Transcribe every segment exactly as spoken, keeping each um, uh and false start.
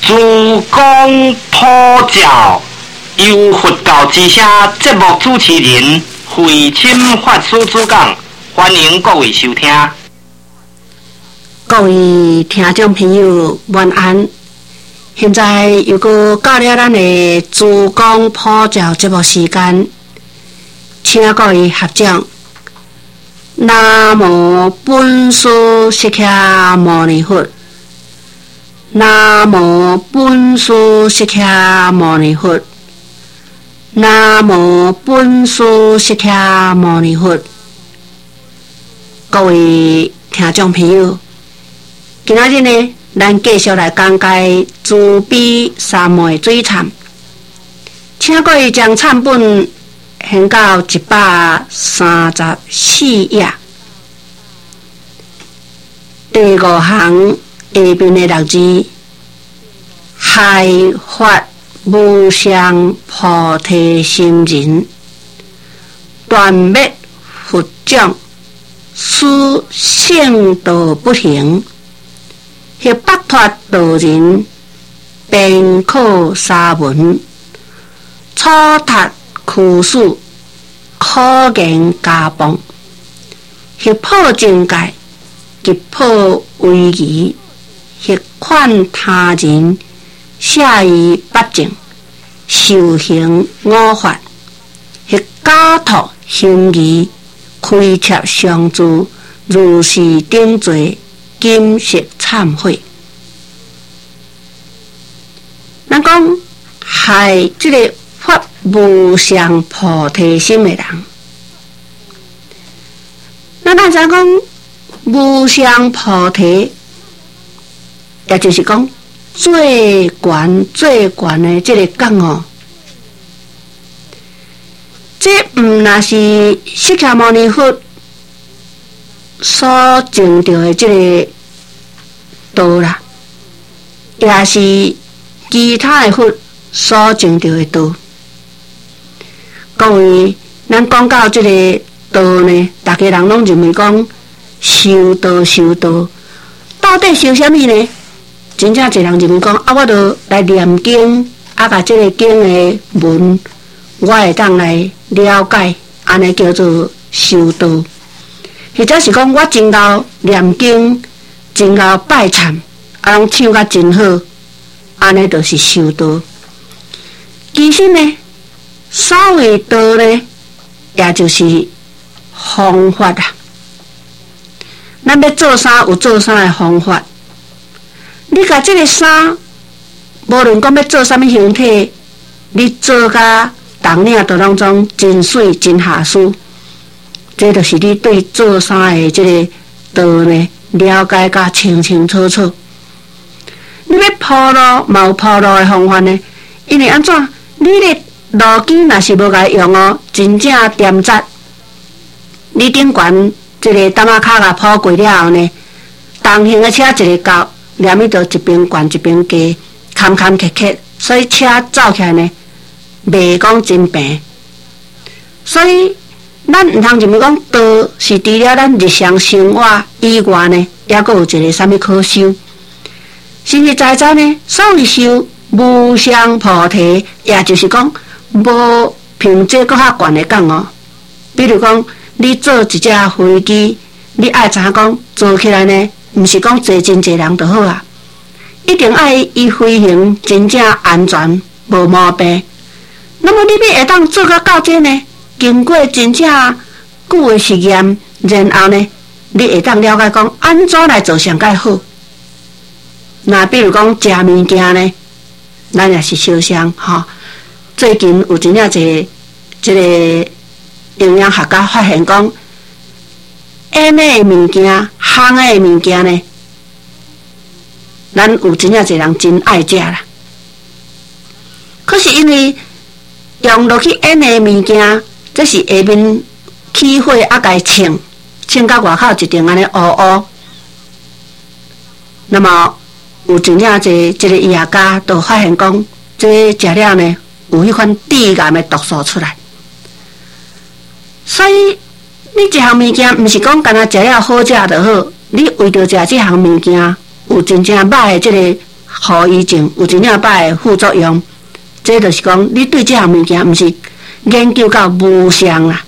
珠江普照，由佛教之声节目主持人慧清法师主讲，欢迎各位收听。 各位听众朋友，晚安。现在又搁到了咱的珠江普照节目时间，请各位合掌。南无本师释迦牟尼佛。南无本师释迦牟尼佛。南无本师释迦牟尼佛。各位听众朋友，今仔日呢，咱继续来讲解慈悲三昧水忏，请各位将忏本献到一百三十四页，第五行下面的六字：害发无上菩提心人，断灭佛种，使圣道不行。迄北脱道人，便考沙文，初读苦事，可言家邦。迄破正界，急破危仪，迄款他人，下于八正，受行五法，迄假托行仪，开切相助，如是等罪。今世忏悔，咱讲害这个发无上菩提心的人，那咱才讲无上菩提，也就是讲最悬最悬的这个讲哦，这唔那是释迦牟尼佛所证到的这个道啦，也是其他的佛所证到的道。各位，咱讲到这个道呢，大家人拢认为讲修道修道，到底修什么呢？真正一人认为讲啊，我著来念经，啊，把这个经的文，我会当来了解，安尼叫做修道。或者是讲我真够念经，真够拜忏，啊，拢唱甲真好，安尼就是修道。其实呢，所谓道呢，也就是方法啊。咱要做啥有做啥的方法。你甲这个衫，无论讲要做啥物形体，你做甲当领都拢总真水真下输。这就是你对做衫的这个道呢了解甲清清楚楚。你要铺路，嘛有铺路的方法呢。因为安怎？你的路基若是无甲用哦，真正点扎。你顶悬这个担仔脚甲铺过了后呢，同行的车一个高，连伊都一边悬一边低，坎坎坷坷，所以车走起来呢，袂讲真平。所以咱毋通认为讲道是除了咱日常生活以外呢，也阁有一个啥物可修。实实在在呢，所谓修无上菩提，也就是讲无凭这搁较悬的讲哦。比如讲，你做一只飞机，你爱知影讲做起来呢，毋是讲坐真侪人就好啊，一定爱伊飞行真正安全，无毛病。那么你要会当做到到这呢？经过真正久的实验，然后呢，你会当了解讲安怎来做上介好。那比如讲食物件呢，咱也是烧香吼。最近有真正一个这个营养学家发现讲，腌的物件、烘的物件呢，咱有真正一个人真爱食啦。可是因为用落去腌的物件，这是下面起火啊，甲伊称称到外口一定安尼乌乌。那么有真正一一个医学家都发现讲，这食了呢有迄款致癌的毒素出来。所以你一项物件毋是讲干那食了好食就好，你为着食这项物件有真正歹的这个后遗症，有真正歹的副作用。这就是讲，你对这项物件毋是研究到无相啦。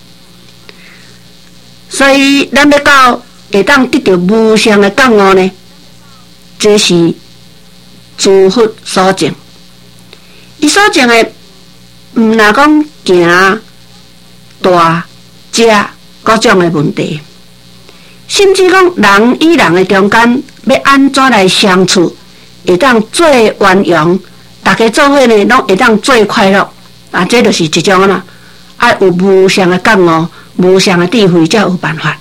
所以，咱要到会当得到无相的觉悟呢，这是诸佛所证。伊所证的，毋若讲行大食各种的问题，甚至讲人与人的中间要安怎来相处，会当最圆融。大家做伙呢，拢会当最快乐啊！这就是一种啦，啊有无上的觉悟、无上的智慧，才有办法。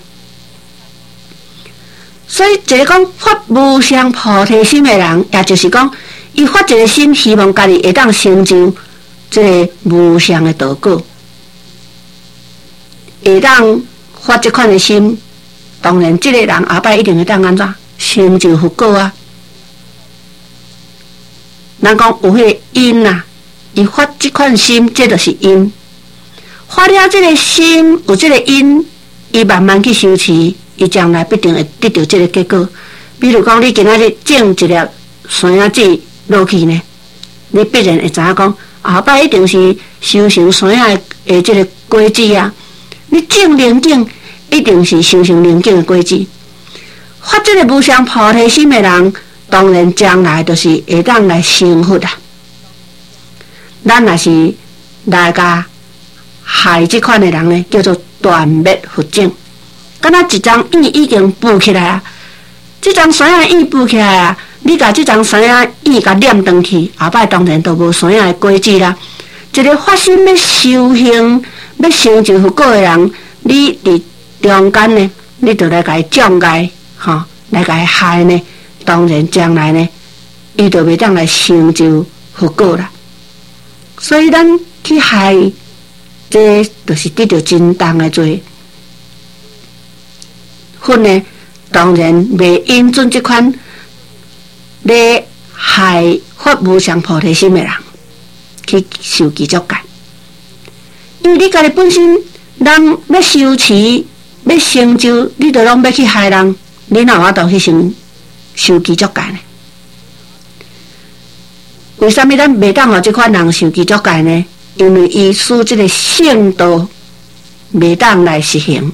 所以，一个讲发无上菩提心的人，也就是讲，伊发一个心，希望家己会当成就这个无上的道果，会当发这款的心，当然，这个人后摆一定会当安怎成就佛果啊！人讲有迄个因呐、啊，伊发这款心，这就是因。发了这个心，有这个因，伊慢慢去修持，伊将来必定会得到这个结果。比如讲，你今仔日种一粒山仔籽落去呢，你必然会知影讲，后摆一定是修成山仔的这个果子啊。你种灵境，一定是修成灵境的果子。发这个无上菩提心的人。当然，将来就是会当来成佛啦。咱若是来甲害这款的人呢，叫做断灭佛种。敢若一张印已经布起来啊，这张山仔印布起来啊，你甲这张山仔印甲念转去，后摆当然都无山仔的果子啦。一个发心要修行、要成就佛果的人，你伫中间呢，你就来甲伊障碍，吼，来甲伊害呢。当然，将来呢，伊就袂当来成就佛果啦。所以，咱去害，这就是得到真重的罪。佛呢，当然袂因准这款咧害发无上菩提心的人去受其足戒，因为你家己本身人要修持、要成就，你就拢要去害人，你哪有法度去成？受其足戒呢？为什么咱袂当互这款人受其足戒呢？因为伊使这个圣道袂当来实行。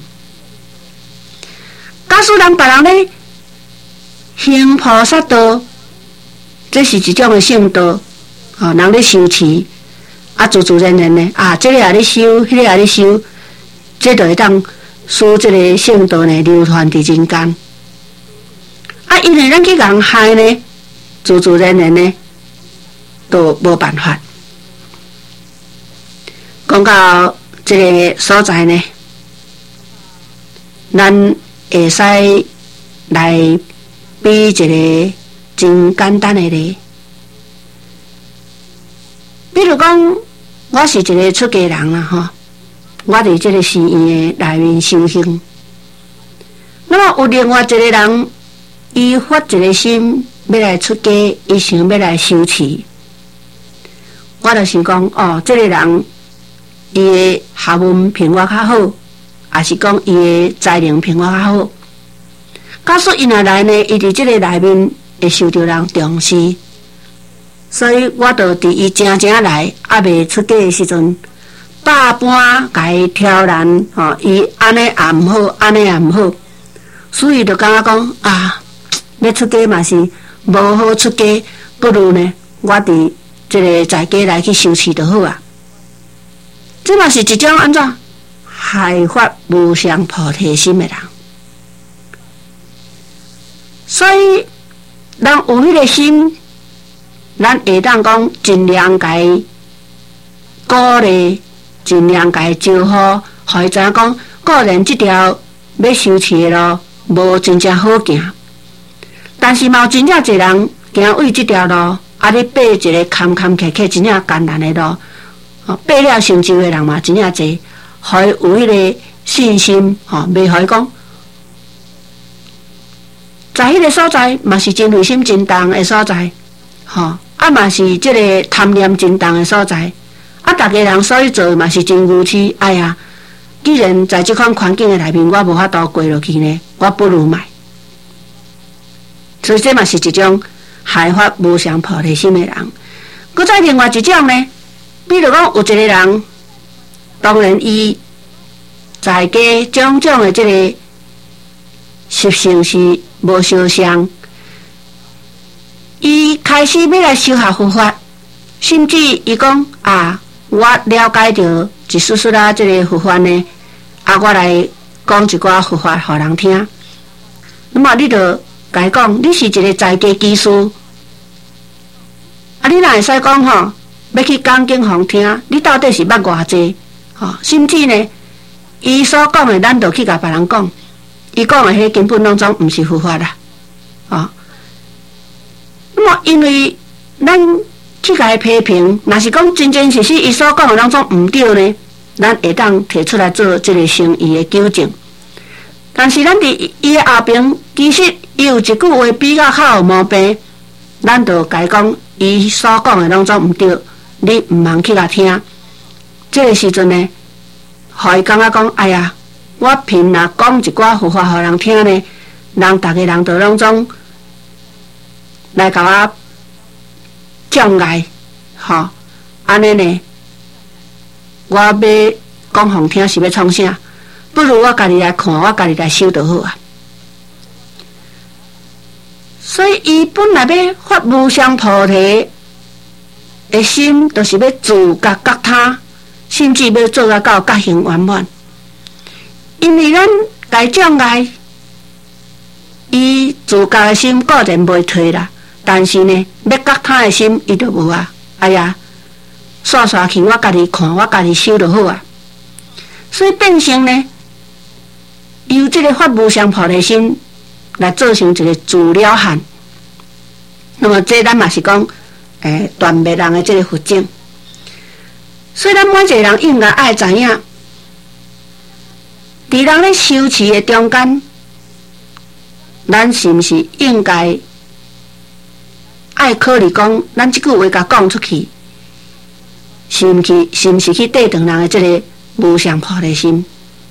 假使人别人咧行菩萨道，这是一种的圣道，哦，人咧修持，啊，自自然然呢，啊，这个也咧修，迄个也咧修，这就会当使这个圣道呢流传伫人间。啊，因为咱去人害呢，自自然然呢，都无办法。讲到这个所在呢，咱会使来比一个真简单的例，比如讲，我是一个出家人啦，吼，我伫这个寺院的内面修行，那么有另外一个人。伊发一个心要来出家，伊想要来修持，我就想讲，哦，这个人伊的学问比我较好，还是讲伊的才能比我较好。假使伊若来呢，伊伫这个内面会受到人重视，所以我就伫伊正正来，还未出家的时阵，百般甲伊挑难，吼，伊安尼也毋好，安尼也毋好，所以就感觉讲啊。要出家嘛是无好出家，不如呢，我伫这个在家来去修持就好啊。这嘛是一种安怎害发无上菩提心的人。所以，咱有迄个心，咱会当讲尽量甲伊鼓励，尽量甲伊招呼，互伊知影讲，个人这条要修持的路无真正好行。但是嘛，有真正侪人行为这条路，啊，你爬一个坎坎坷坷、真正艰难的路，哦，爬了成就的人嘛，真正侪，互伊有迄个信心，吼、哦，袂互伊讲，在迄个所在嘛是真内心真重的所在，吼、哦，啊嘛是即个贪念真重的所在，啊，逐个人所以做嘛是真愚痴，哎呀，既然在这款环境的内面，我无法度过落去呢，我不如买。所以这嘛是一种害发无上菩提心的人。搁再另外一种呢，比如讲有一个人，当然伊在家种种的这个习性是无相像，伊开始要来修学佛法，甚至伊讲啊，我了解到一丝丝啊这个佛法呢，啊我来讲一寡佛法互人听。那么你就甲伊讲，你是一个在家居士，啊你哪会使讲吼，要去讲经互人听，你到底是捌偌济？吼，甚至呢，伊所讲的，咱就去甲别人讲，伊讲的迄根本拢总毋是佛法啦，哦。那么因为咱去甲伊批评，若是讲真真实实伊所讲的拢总毋对呢，咱会当提出来做即个诚意的纠正。但是咱伫伊的后边，其实伊有一句话比较较有毛病，咱就甲伊讲，伊所讲的拢总毋对，你毋通去甲听。这个时阵呢，互伊感觉讲，哎呀，我凭若讲一寡佛法互人听呢，人逐个人都拢总来甲我障碍，吼，安尼呢，我要讲互听是要创啥？不如我家己来看，我家己来修就好啊。所以，伊本来要发无上菩提的心，就是要自觉觉他，甚至要做到到觉行圆满。因为咱该障碍，伊自觉的心固然袂退啦，但是呢，要觉他的心，伊就无啊。哎呀，煞煞去，我家己看，我家己修就好啊。所以变成呢，由这个发无上菩提心来做成一个自了汉。那么这咱嘛是讲，诶、欸，断灭人的这个佛境。所以咱每一个人应该爱知影，伫咱咧修持的中间，咱是毋是应该爱考虑讲，咱即句话甲讲出去，是毋是是毋是去对等人的这个无上菩提心？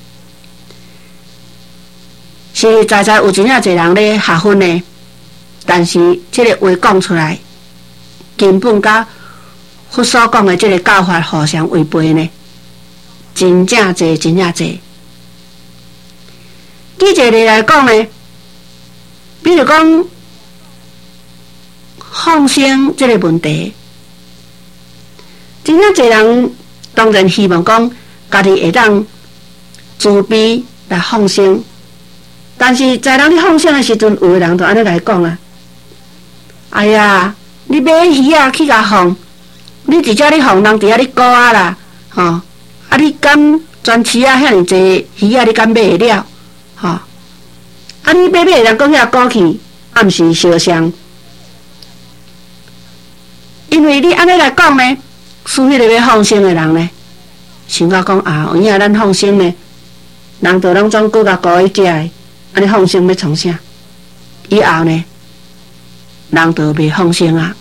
是在在有真正侪人咧学分呢，但是这个话讲出来，根本甲佛所讲的这个教法互相违背呢，真正侪真正侪。举一个例来讲呢，比如讲放生这个问题，真正侪人当然希望讲家己会当自卑来放生。但是在人咧放生的时阵，有个人就安尼来讲啊，哎呀，你买鱼啊去甲放，你直接咧放人伫遐咧顾啊啦，吼、哦，啊你敢全市啊遐尼济鱼啊，你敢买会了，吼、哦，啊你买买人讲遐顾去，啊毋是烧香，因为你安尼来讲呢，属迄个要放生的人呢，想到讲啊，有影咱放生呢，人就拢总顾甲顾伊食的。安尼放生要创啥？以后呢，人就袂放生啊。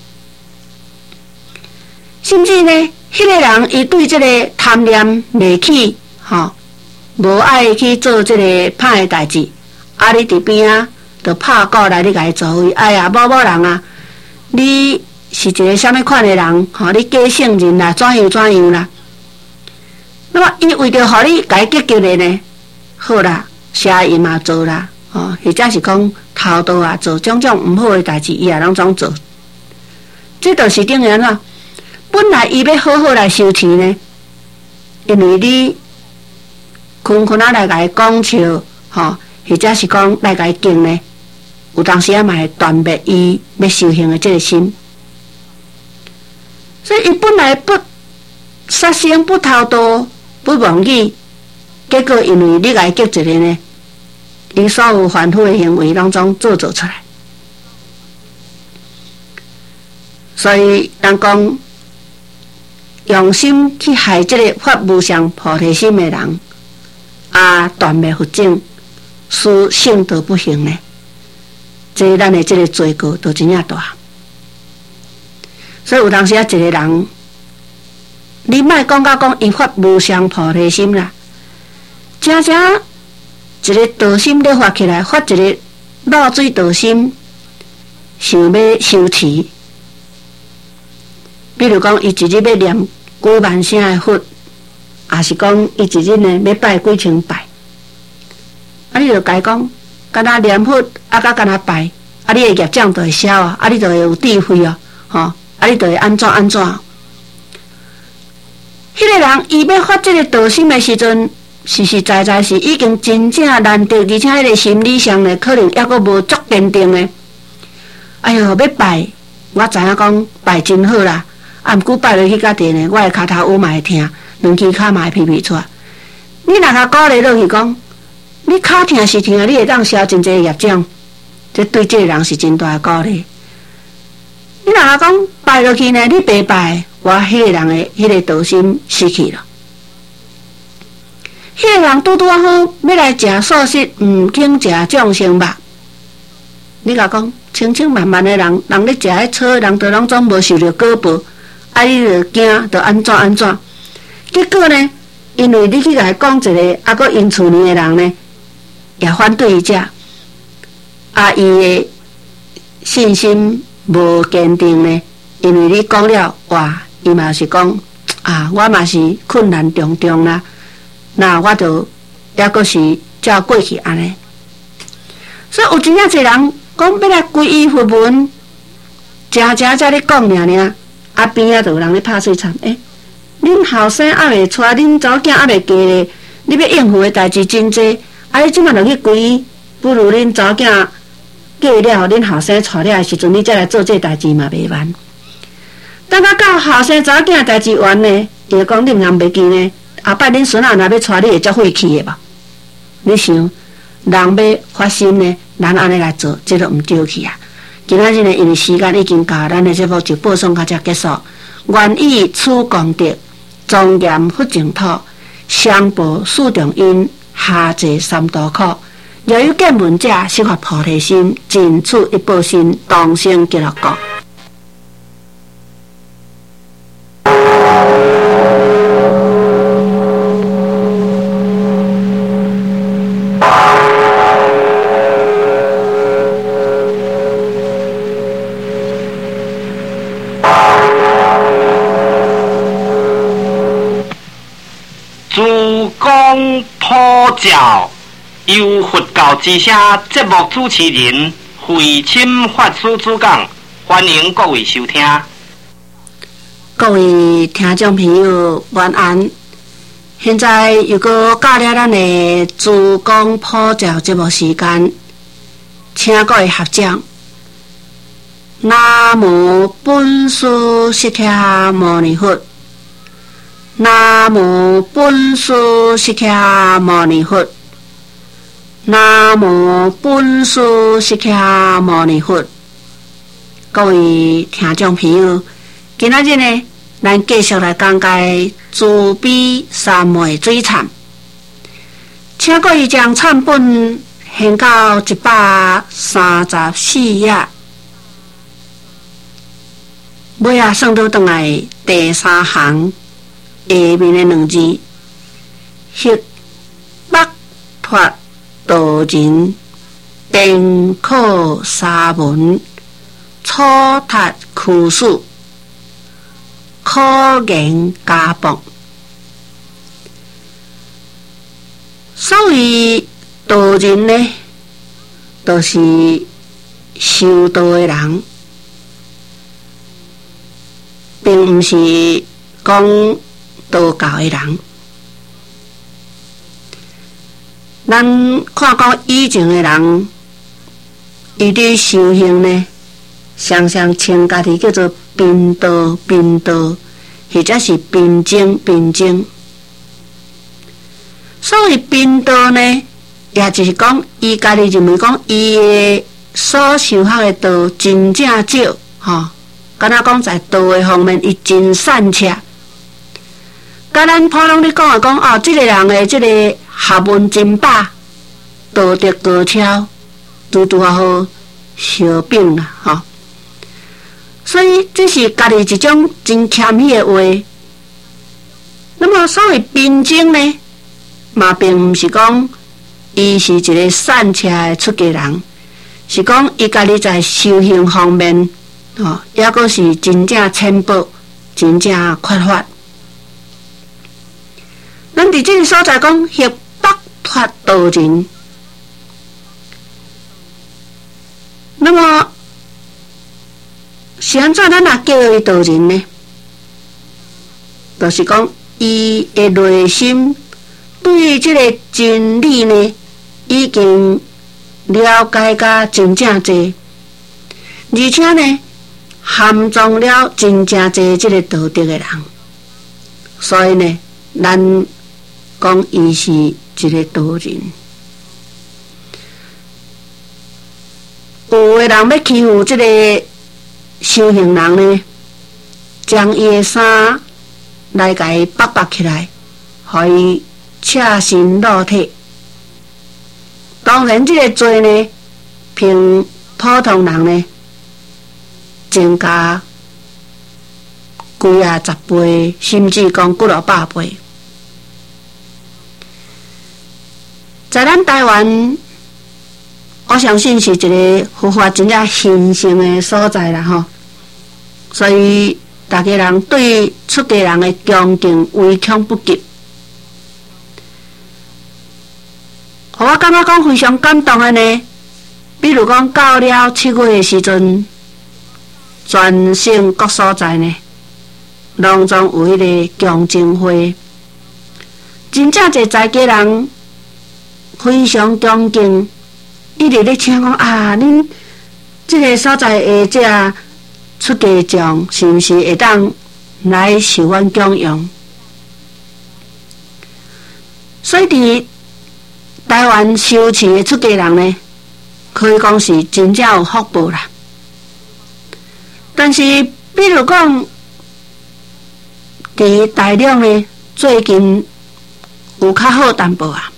甚至呢，迄、那个人伊对这个贪念袂起，吼，无爱去做这个歹的代志，啊，你伫边啊，就拍鼓来你甲伊助威。哎呀，某某人啊，你是一个什么款的人？吼，你假圣人啦，怎样怎样啦？那么，伊为着互你甲伊结交的呢，好啦。邪淫嘛做啦，哦，或者是讲偷盗啊，做种种毋好的代志，伊也拢总做。这就是等于安怎？本来伊要好好来修持呢，因为你空空啊来甲伊讲笑，吼，或者是讲来甲伊敬呢，有当时啊嘛会断灭伊要修行的这个心。所以伊本来不杀生、不偷盗、不妄语。结果因为你甲伊结一个呢，伊所有反复的行为拢总做做出来，所以人讲用心去害这个发无上菩提心的人，啊断灭佛境，使圣道不行呢，这咱的这个罪过都真正大。所以有当时啊，一个人，你莫讲到讲伊发无上菩提心啦。正正一个道心咧发起来，发一个漏水道心， 想要修持，比如讲，伊一日要念几万声的佛，也是讲伊一日呢要拜几千拜。啊，你就甲伊讲，干那念佛，啊，甲干那拜，啊，你的业障就会消啊，啊，你就会有智慧哦，吼，啊，你就会安怎安怎。迄个人伊要发这个道心的时阵，实实在在是已经真正难得，而且迄个心理上呢，可能抑阁无足坚定的。哎哟，要拜，我知影讲拜真好啦，啊，毋过拜落去甲地呢，我的骹头乌嘛会疼，两支骹嘛会皮皮出。你若甲鼓励落去讲，你骹疼是疼，你会当消真济业障，这对这个人是真大的鼓励。你若甲讲拜落去呢，你白拜，我迄个人的迄个道心失去了。迄个人拄拄好要来食素食，毋肯食众生肉。你甲讲，清清慢慢的人，人咧食迄草，人都拢总无受着果报，啊，你就惊，就安怎安怎？结果呢，因为你去甲伊讲一个，啊，搁因厝里的人呢，也反对伊食，啊，伊的信心无坚定呢，因为你讲了，哇，伊嘛是讲，啊，我嘛是困难重重啦，那我就抑阁是照过去安尼。所以有真正侪人讲要来皈依佛门，正正才咧讲尔尔，啊边仔就有人咧拍碎惨，诶、欸，恁后生还未出，恁查某囝还未嫁咧，你要应付的代志真济，啊你即马就去皈依，不如恁查某囝嫁了，恁后生出了的时阵，你再来做这代志嘛袂完。等到到后生查某囝代志完呢，伊就讲恁若袂记呢，后摆恁孙仔若要出，你会足晦气的吧？你想？人要发心呢，咱安尼来做，这都毋对去啊！今仔日呢，因为时间已经到，咱的节目就播送到这结束。愿以此功德，庄严佛净土，上报四重因，下济三途苦。若有见闻者，悉发菩提心，尽此一报心，同生极乐国。 主公普照，由佛教之声节目主持人慧清法师主讲，欢迎各位收听。 各位听众朋友，晚安。现在又搁到了咱的主公普照节目时间，请各位合掌。南无本师释迦牟尼佛。南无本师释迦牟尼佛。南无本师释迦牟尼佛。各位听众朋友，今仔日呢，咱继续来讲解慈悲三昧水忏，请各位将忏本献到一百三十四页，尾啊算倒转来第三行。下面的两字，迄北脱道人，定考沙门，初读苦书，可言家报。所谓道人呢，都、就是修道的人，并不是讲道教的人。咱看讲以前的人，伊伫修行呢，常常称家己叫做贫道、贫道，或者是贫精、贫精。所谓贫道呢，也就是讲伊家己认为讲伊的所修学的道真正少，吼，敢若讲在道的方面，伊真善巧。甲咱普通咧讲啊，讲哦，即、这个人的即个学问真饱，道德高超，拄拄啊好小病啦，吼。所以这是家己一种真谦虚的话。那么所谓贫精呢，嘛并毋是讲伊是一个善巧的出家人， 是讲伊家己在修行方面，哦，抑阁是真正浅薄，真正缺乏。咱伫即个所在讲学北脱道人，那么是安怎咱也叫伊道人呢？就是讲伊的内心对即个真理呢，已经了解甲真正侪，而且呢，含藏了真正侪即个道德的人，所以呢，咱讲伊是一个道人。有的人要欺负即个修行人呢，将伊的衫来甲伊绑绑起来，互伊赤身裸体。当然，这个罪呢，凭普通人呢，增加几啊十倍，甚至讲几落百倍。在咱台湾，我相信是一个佛法真正兴盛的所在啦吼，所以大家人对出家人的恭敬唯恐不及。互我感觉讲非常感动的呢，比如讲到了七月的时阵，全省各所在呢，拢总有迄个恭敬会，真正侪在家人非常恭敬，一直咧请讲啊，恁即个所在的这出家众是毋是会当来受阮供养？所以伫台湾修持的出家人呢，可以讲是真正有福报啦。但是，比如讲，伫大陆呢，最近有较好淡薄啊。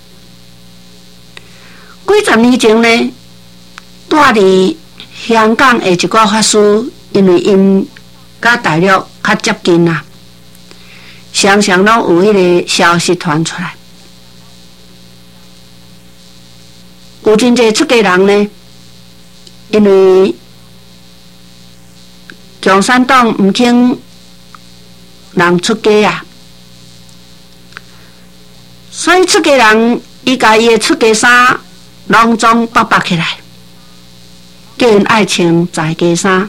几十年前呢，住伫香港的一个法师，因为因甲大陆较接近啊，常常拢有迄个消息传出来。有真侪出家人呢，因为共产党毋肯人出家啊，所以出家人伊家己的出家衫拢总绑绑起来，叫因爱穿在家衫。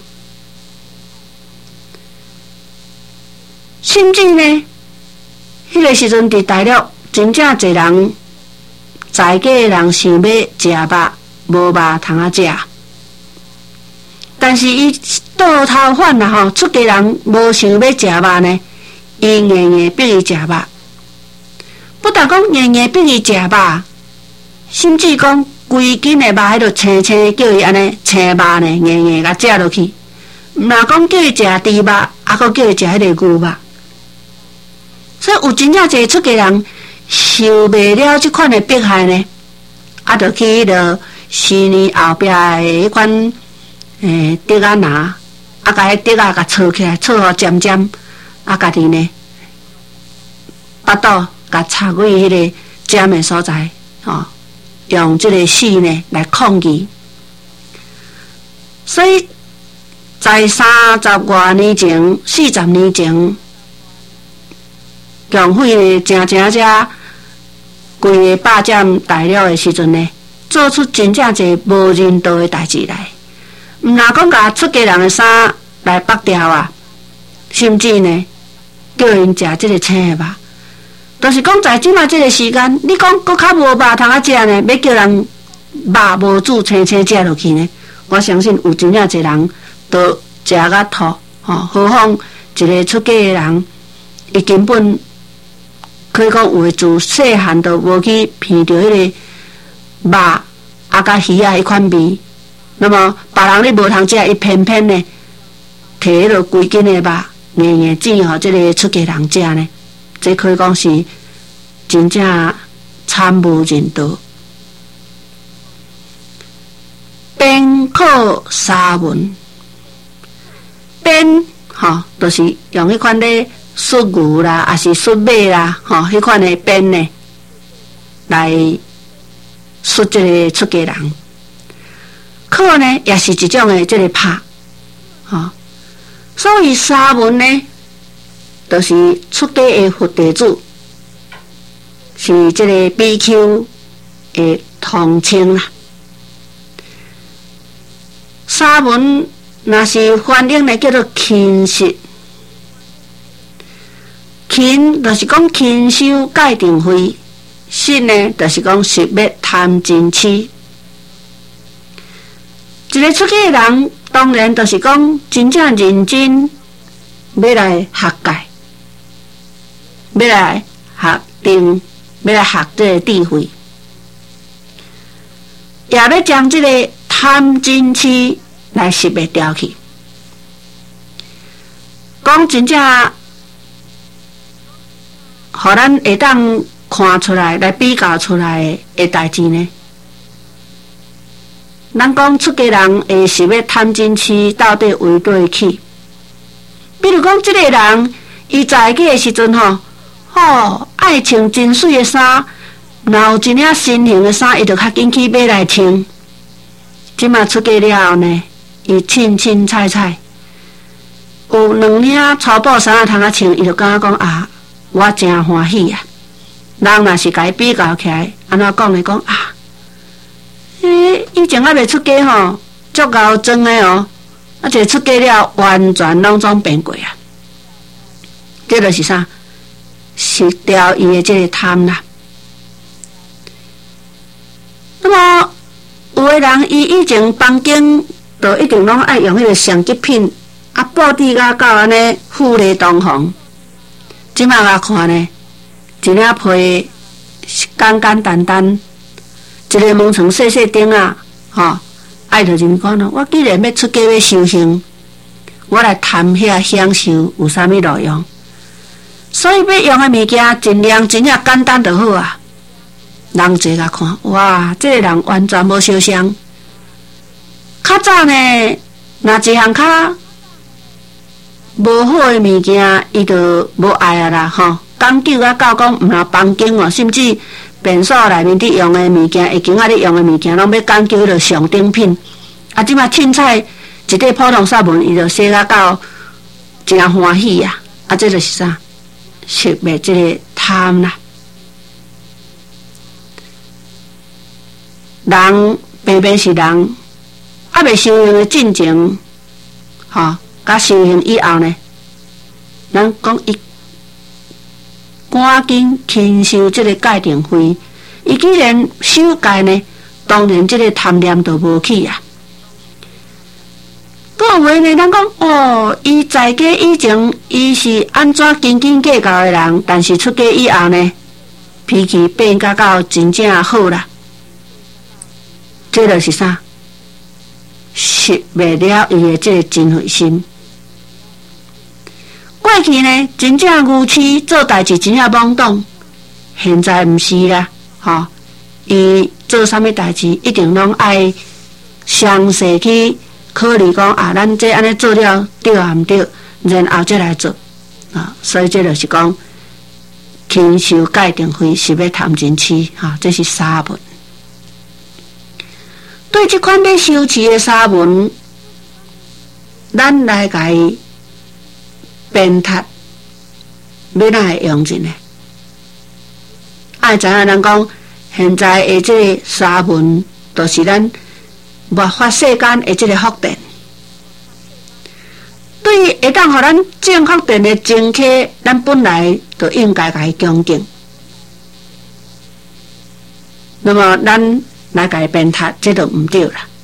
甚至呢，迄个时阵伫大陆真正侪人。在家的人想要食肉，无肉通啊食，但是伊倒头反啦吼，出家人无想要食肉呢，伊硬硬逼伊食肉，不但讲硬硬逼伊食肉，甚至讲规斤的肉迄落青青，叫伊安尼青肉呢，硬硬甲食落去。毋若讲叫伊食猪肉，还佫叫伊食迄个牛肉，所以有真正侪出家人。受袂了即款的迫害呢，啊，就去迄个四年后壁的迄款诶竹仔拿，啊，甲迄竹仔甲抄起来，抄互尖尖，啊，家己呢，巴肚甲插入迄个尖的所在，吼，用即个死呢来抗议。所以在三十外年前、四十年前。共匪呢，正正正规个霸占大陆的时阵呢，做出真正侪无人道的代志来。毋若讲甲出家人的衫来绑掉啊，甚至呢，叫因食即个青的肉。就是讲在即马即个时间，你讲搁较无肉通啊食呢，要叫人肉无煮青青食落去呢，我相信有真正侪人都食甲吐吼。何况一个出家的人，伊根本。可以讲，有诶自细汉都无去闻到迄个肉啊甲鱼啊迄款味，那么别人你无通食，伊偏偏呢摕迄落规斤诶肉硬硬煮互即个出家人食呢，这可以讲是真正惨无人道。鞭考沙文，鞭吼，就是用迄款咧。束牛啦，还是束马啦，吼，迄款的鞭呢，来束这个出家人。 课呢，也是一种的这个拍，吼。所以沙文呢，就是出家的佛弟子，是这个比丘的统称啦。沙文若是翻译呢，叫做勤实。勤就是讲勤修戒定慧，实呢就是讲实灭贪嗔痴。一个出家的人，当然就是讲真正认真要来学戒，要来学定，要来学这个智慧，也要将这个贪嗔痴来识别掉去。讲真正，互咱会当看出来、来比较出来的代志呢？咱讲出家人会是要贪嗔痴，到底为对去？比如讲，这个人伊在家的时阵吼，吼爱穿真水的衫，若有一领新型的衫，伊就较紧去买来穿。即马出家了后呢，伊凊凊彩彩，有两领粗布衫啊通啊穿，伊就感觉讲啊，我真欢喜啊！人若是甲伊比较起来，安怎讲呢？讲啊。诶，以前还未出家吼，足够装的哦，而且出家了，完全拢总变过啊。这就是啥？是掉伊的这个贪啦。那么有的人伊以前房间就一定拢爱用迄个上极品，啊，布置甲到安尼富丽堂皇。即摆来看呢，一领被简简单单。一个门床细细顶啊，吼，爱着人讲咯。我既然要出家要修行，我来谈遐享受有啥物路用？所以要用的物件尽量真正简单就好啊。人坐甲看，哇，这个人完全无烧香。较早呢，若一项较无好的物件，伊就无爱啊啦，吼。讲究啊到讲毋若房间哦，甚至。便所内面伫用的物件，会间仔咧用的物件，拢要讲究着上顶品。啊，即马凊彩一块普通纱文，伊就洗甲到真欢喜啊！啊，这就是啥？识别这个贪啦。人偏偏是人，啊，未修行的进前，吼，甲修行以后呢，咱讲伊。赶紧勤修这个戒定慧，伊既然修戒呢，当然这个贪念就无去啊。个话呢，咱讲哦，伊在家以前伊是安怎斤斤计较的人，但是出家以后呢，脾气变甲到真正好啦。这就是啥？识别了伊的这个真慧心。过去呢，真正愚痴做代志真正懵懂，现在毋是啦，吼！伊做啥物代志一定拢爱详细去考虑讲啊，咱这安尼做了对啊毋对，然后再来做啊。所以这就是讲勤修戒定慧，是要贪嗔痴，哈，这是沙文。对这款要修持的沙文，咱来甲伊鞭挞，要哪会用尽呢？爱知影人讲，现在的这个沙文，就是咱末法世间的这个福电。对于会当互咱正福电的正客，咱本来就应该甲伊恭敬。那么咱来甲伊鞭挞，这就毋对啦。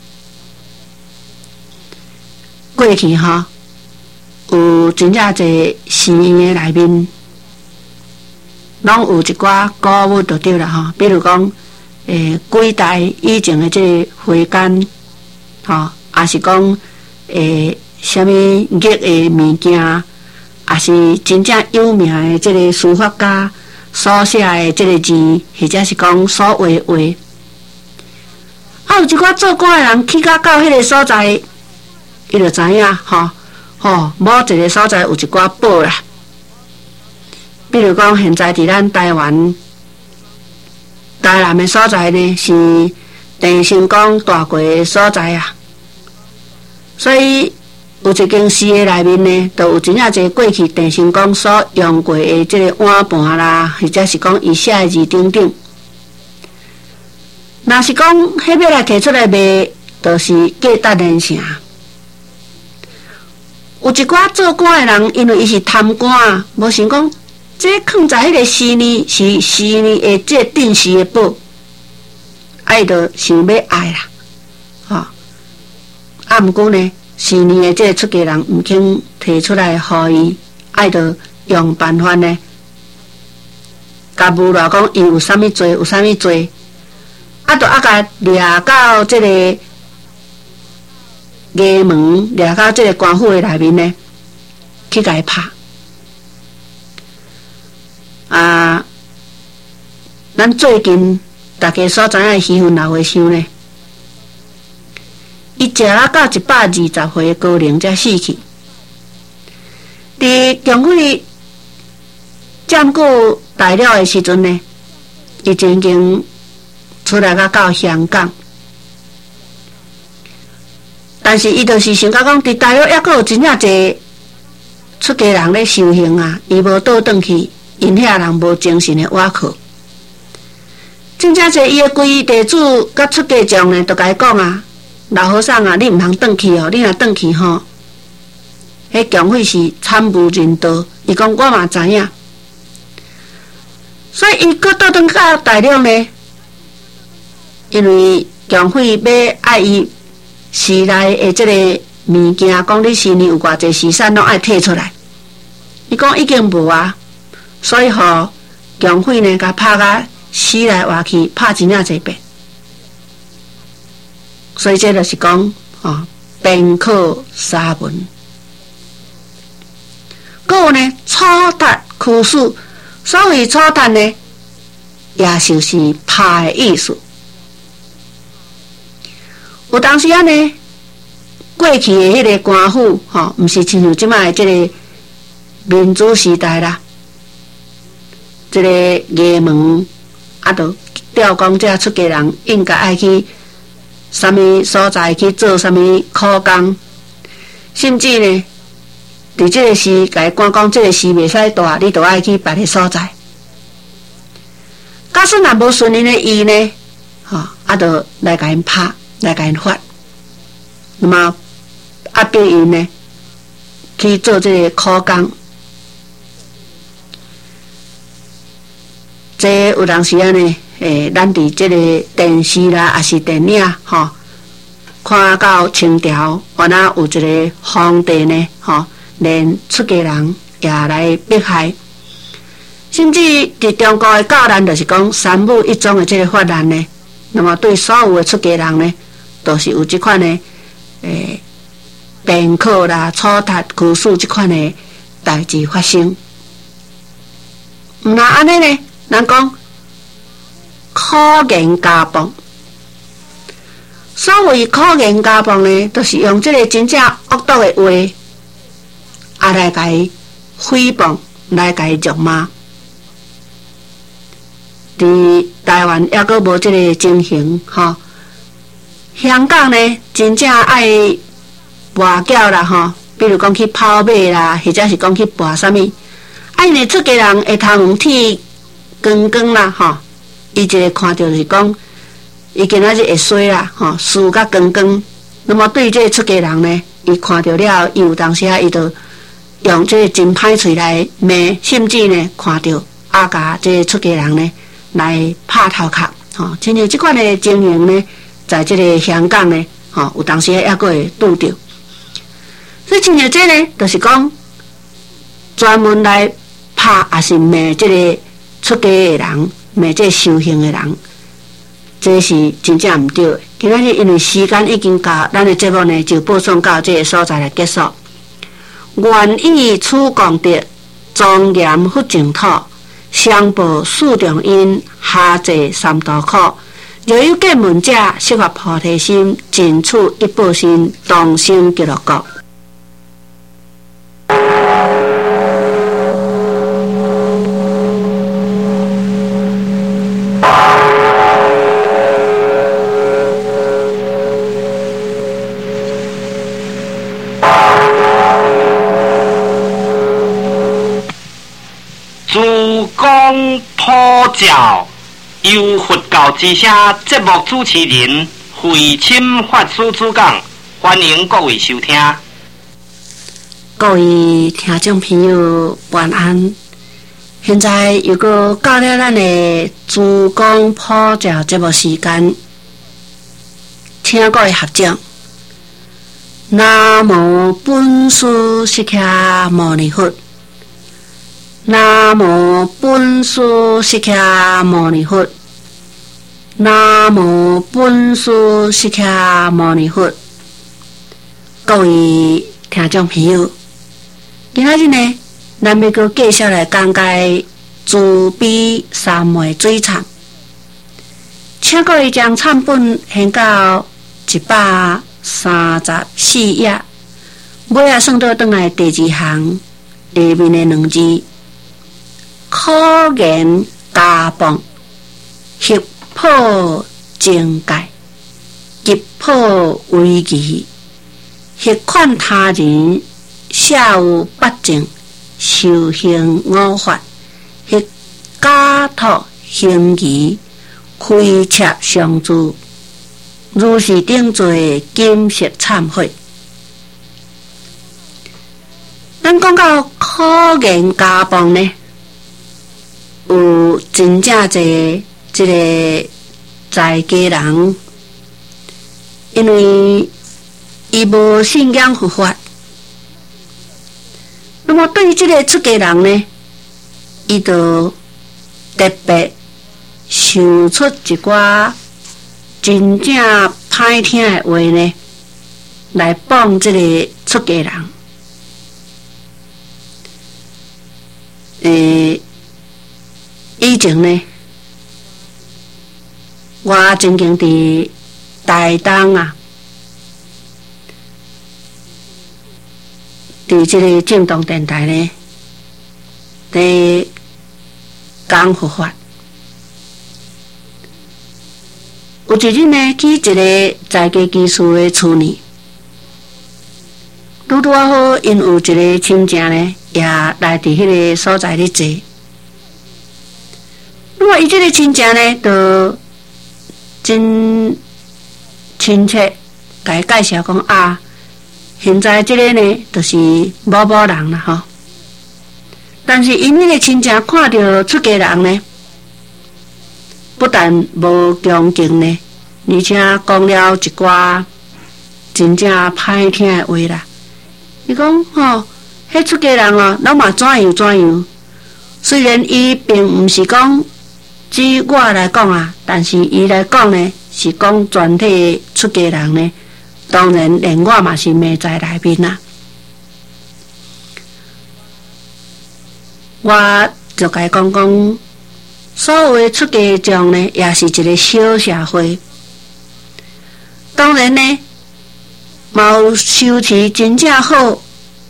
过去哈。有真正侪寺院的内面，拢有一寡古物就对了吼，比如讲，诶，几代以前的这个会间，吼，也是讲，诶，什么玉的物件，也是真正有名的这个书法家所写的这个字，或者是讲所画的画。啊，有一寡做官的人去到到迄个所在，伊就知影吼。吼，某一个所在有一寡宝啦，比如讲现在伫咱台湾台南的所在呢，是郑成功大过的所在啊。 所以有一间诗的内面呢，都有真正侪过去郑成功所用过的即个碗盘啦，或者是讲伊写的字等等。若是讲迄要来摕出来卖，就是价值连城。有一寡做官的人，因为伊是贪官，无想讲这放在迄个诗呢是诗呢的这定时的宝，爱着想要爱啦，吼、哦。啊，毋过呢，诗呢的这个出家人毋肯摕出来，互伊爱着用办法呢，甲无偌讲伊有啥物罪，有啥物罪。啊，著啊，甲掠到即个衙门，掠到即个官府的内面呢，去甲伊拍。啊，咱最近大家所知影的戏份老和尚呢，伊食了到一百二十岁的高龄才死去。伫强贵占据大了的时阵呢，伊曾经出来甲到香港，但是伊就是想甲讲，伫大陆还阁有真正侪出家人咧修行啊，伊无倒转去，因遐人无精神的瓦靠。真正侪伊的规地主甲出家众呢，都甲伊讲啊，老和尚啊，你毋通转去哦，你若转去吼，迄强匪是惨无人道。伊讲我嘛知影，所以伊搁倒转到大陆呢。因为强匪要爱伊寺内的即个物件，讲你寺内有偌济时产，拢爱摕出来。伊讲已经无啊，所以互强匪呢，甲拍甲死来活去，拍真正侪遍。所以这就是讲，哦，鞭考沙文。搁有呢，楚达苦术，所谓楚达呢，也就是拍的意思。有当时啊呢，过去的迄个官府，吼、哦，毋是亲像即摆即个民主时代啦，即、这个衙门啊，都调讲这出家人应该爱去啥物所在去做啥物苦工，甚至呢，伫即个时甲伊讲讲，即个时袂使大，你都爱去别个所在。假使若无顺因的意呢，吼、哦，啊，都来甲因拍。来甲因发，那么压迫因呢去做这个苦工。这有当时啊呢，诶，咱伫这个电视啦，还是电影吼，看到清朝，原来有一个皇帝呢，吼，连出家人也来迫害，甚至伫中国的教咱就是讲三武一宗的这个法案呢，那么对所有的出家人呢，都是有这款的诶鞭考啦、楚达苦术这款的代志发生。毋那安尼呢？咱讲苦言家暴，所谓苦言家暴呢，都、就是用这个真正恶毒的话，啊来甲伊诽谤，来甲伊辱骂。伫台湾还阁无这个情形吼。香港呢，真正爱跋筊啦吼，比如讲去跑马啦，或者是讲去跋啥物，啊因为出家人会通天光光啦吼，伊一个看到就是讲，伊今仔日会衰啦吼，输甲光光。那么对这个出家人呢，伊看到了，伊有当时啊，伊就用这个真歹喙来骂，甚至呢看到啊，甲这个出家人呢来拍头壳吼，亲像这款的情形呢。在这个香港呢，吼、哦、有当时还阁会拄着，所以亲像这呢，就是讲专门来拍也是骂这个出家的人，骂这个修行的人，这是真正毋对的。今仔日因为时间已经到，咱的节目呢就播送到这个所在来结束。愿以此功德，庄严佛净土，相报四重因，下济三途苦。若有见闻者，悉发菩提心，尽取一报身，同生极乐国。 公普照由佛教之声节目主持人慧钦法师主讲，欢迎各位收听。 各位听众朋友，晚安。现在又搁到了咱的主公普照节目时间，请各位合掌。南无本师释迦牟尼佛。南无本师释迦牟尼佛。南无本师释迦牟尼佛。各位听众朋友，今仔日呢，咱要搁继续来讲解慈悲三昧水忏，请各位将忏本献到一百三十四页，尾仔算倒转来第二行下面的两字：可言家谤，胁迫正戒，急迫危机，胁款他人下有不正，受刑五法，ฮ็假托行仪，开设上助，如是等罪金色忏悔。咱讲到可言家谤呢，有真正侪即个在家人，因为伊无信仰佛法。那么对于这个出家人呢，伊就特别想出一寡真正歹听的话呢，来帮这个出家人。诶，以前呢，我曾经伫台东啊，伫这个正东电台呢，伫讲佛法。有一日呢，去一个在家居士的厝呢，拄拄啊好，因有一个亲戚呢，也来伫迄个所在咧坐。那么伊这个亲戚呢，就真亲切，甲伊介绍讲啊。现在这个呢，就是某某人啦吼。但是因迄个亲戚看到出家人呢，不但无恭敬呢，而且讲了一寡真正歹听的话啦。伊讲吼，迄出家人哦，拢嘛怎样怎样。虽然伊并毋是讲指我来讲啊，但是伊来讲呢，是讲全体出家人呢。当然，连我嘛是迷在内面啦。我就甲伊讲讲，所有的出家众呢，也是一个小社会。当然呢，嘛有修持真正好，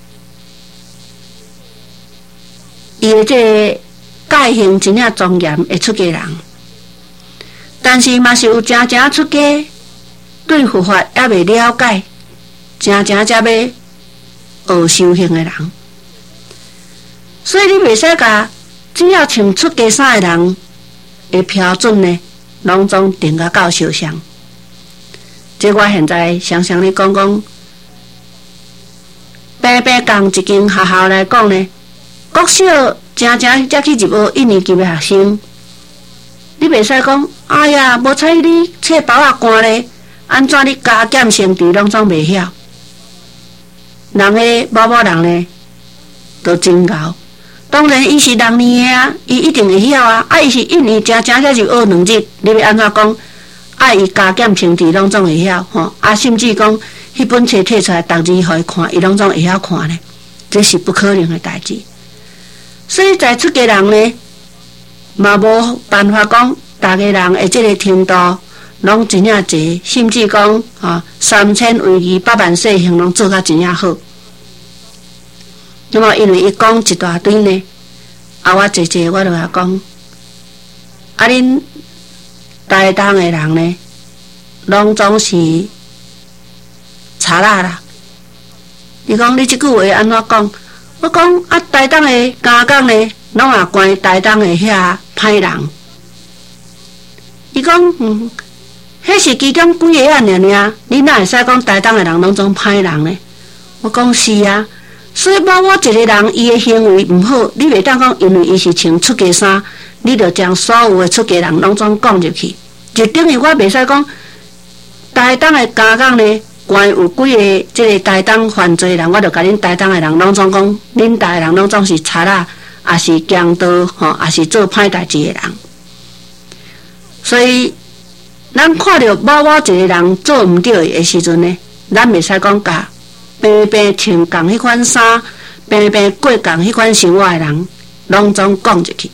伊的这个戒行真正庄严的出家人。但是嘛是有真正出家。对佛法也未了解，真正才要学修行的人，所以你袂使甲只要穿出家衫的人的标准呢，拢总定甲到相像。即我现在常常咧讲讲，白白讲一间学校来讲呢，国小真正才去入学一年级的学生，你袂使讲，哎呀，无采你册包啊干咧。安怎你加减成绩拢总袂晓？人个某某人呢，都真牛。当然，伊是六年的啊，伊一定会晓啊。啊，伊是一年正正才就学两日，你要安怎讲？啊，伊加减成绩拢总会晓吼。啊，甚至讲迄本册摕出来，逐字互伊看，伊拢总会晓看呢。这是不可能的代志。所以在出家人呢，嘛无办法讲，逐个人的这个程度。拢真正济，甚至讲啊，三千为义，百万世行，拢做甲真正好。那么，因为伊讲一大堆呢，啊，我坐坐，我就甲讲，啊，恁台东的人呢，拢总是查啦啦。伊讲你即句话安怎讲？我讲啊，台东的家港呢， 拢也关台东的遐歹人。伊讲，嗯，迄是其中几个啊，尔尔，你哪会使讲台东的人拢总歹人呢？我讲是啊，所以无我一个人伊的行为毋好，你袂当讲因为伊是穿出家衫，你着将所有的出家人拢总讲入去，就等于我袂使讲台东的家港呢。关有几个即个台东犯罪人，我就甲恁台东的人拢总讲，恁台人拢总是贼仔，也是强盗，吼，也是做歹代志的人。所以，咱看到某某一个人做毋对的时阵呢，咱袂使讲甲平平穿共迄款衫、平平过共迄款生活的人，拢总讲入去。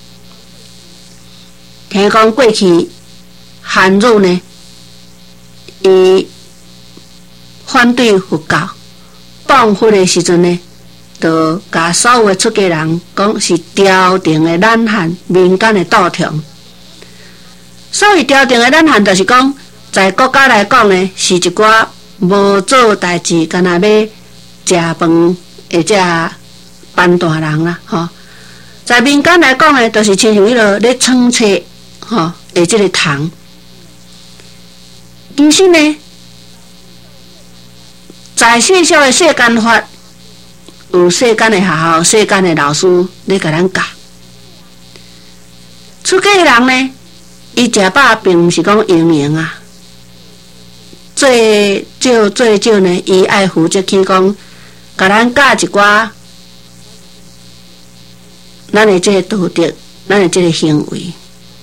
听讲过去汉儒呢，伊反对佛教，放佛的时阵呢，就甲所有的出家人讲是朝廷的懒汉，民间的倒腾。所谓朝廷的懒汉，就是讲在国家来讲呢，是一寡无做代志，干那要食饭或者办大人啦，吼。在民间来讲呢，就是亲像迄落咧创册，吼，的即个堂。其实呢。在世俗的世间法，有世间的学校、世间的老师咧甲咱教。出家人呢，伊食饱并毋是讲营营啊，最少最少呢，伊爱负责去讲，甲咱教一寡咱的这个道德，咱的这个行为。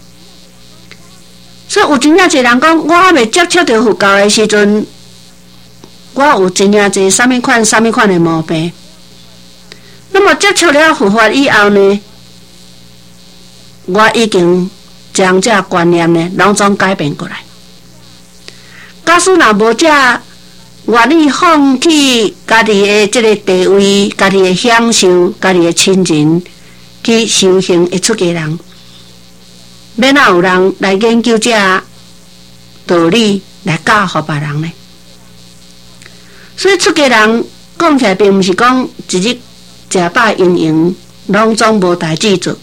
所以有真正侪人讲，我还未接触到佛教的时阵。我有真正侪什么款、什么款的毛病。那么接触了佛法以后呢，我已经将这观念呢，拢总改变过来。假使若无这愿意放弃家己的这个地位、家己的享受、家己的亲人去修行的出家人，要哪有人来研究这道理来教予别人呢？所以出家人讲起来，并毋是讲一日食饱营营，拢总无代志做。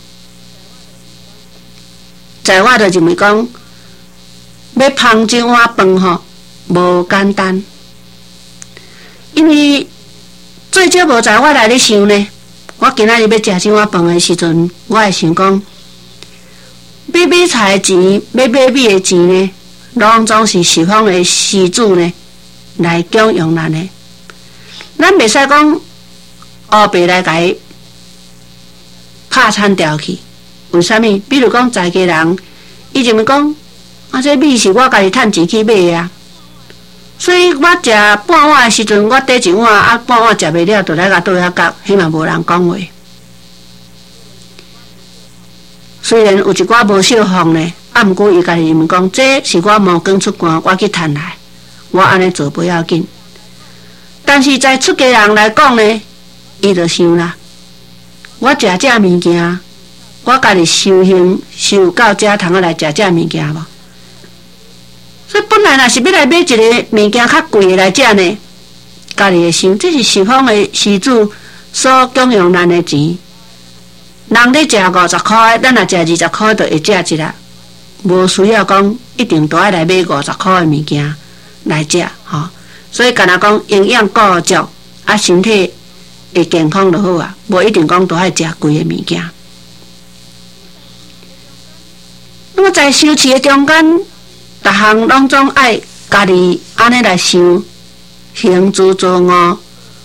在我就认为讲，要烹一碗饭吼，无简单。因为最少无在我来咧想呢，我今仔日要食这碗饭的时阵，我会想讲，买买菜的钱、买买米的钱呢，拢总是西方的施主呢。来供养咱的，咱袂使讲黑白来甲伊拍惨掉去。为什么？比如讲在家人，伊认为讲，啊，这米是我家己趁钱去买的啊。所以我食半碗的时阵，我底一碗，啊半碗食袂了，就来甲倒遐角，迄嘛无人讲话。虽然有一寡无少风呢，啊，毋过伊家己认为讲，这是我毛根出汗，我去趁来。我安尼做不要紧，但是在出家人来讲呢，伊就想啦，我食这物件，我家己修行修到这通来食这物件无？所以本来若是要来买一个物件较贵的来食呢，家己会想，这是西方的施主所供养咱的钱，人咧食五十块，咱若食二十块，就会食一粒，无需要讲一定都爱来买五十块的物件。来食吼，所以敢若讲营养够足，啊身体会健康就好啊，无一定讲都爱食贵的物件。那么在修持的中间，逐项拢总爱家己安尼来想，行住坐卧，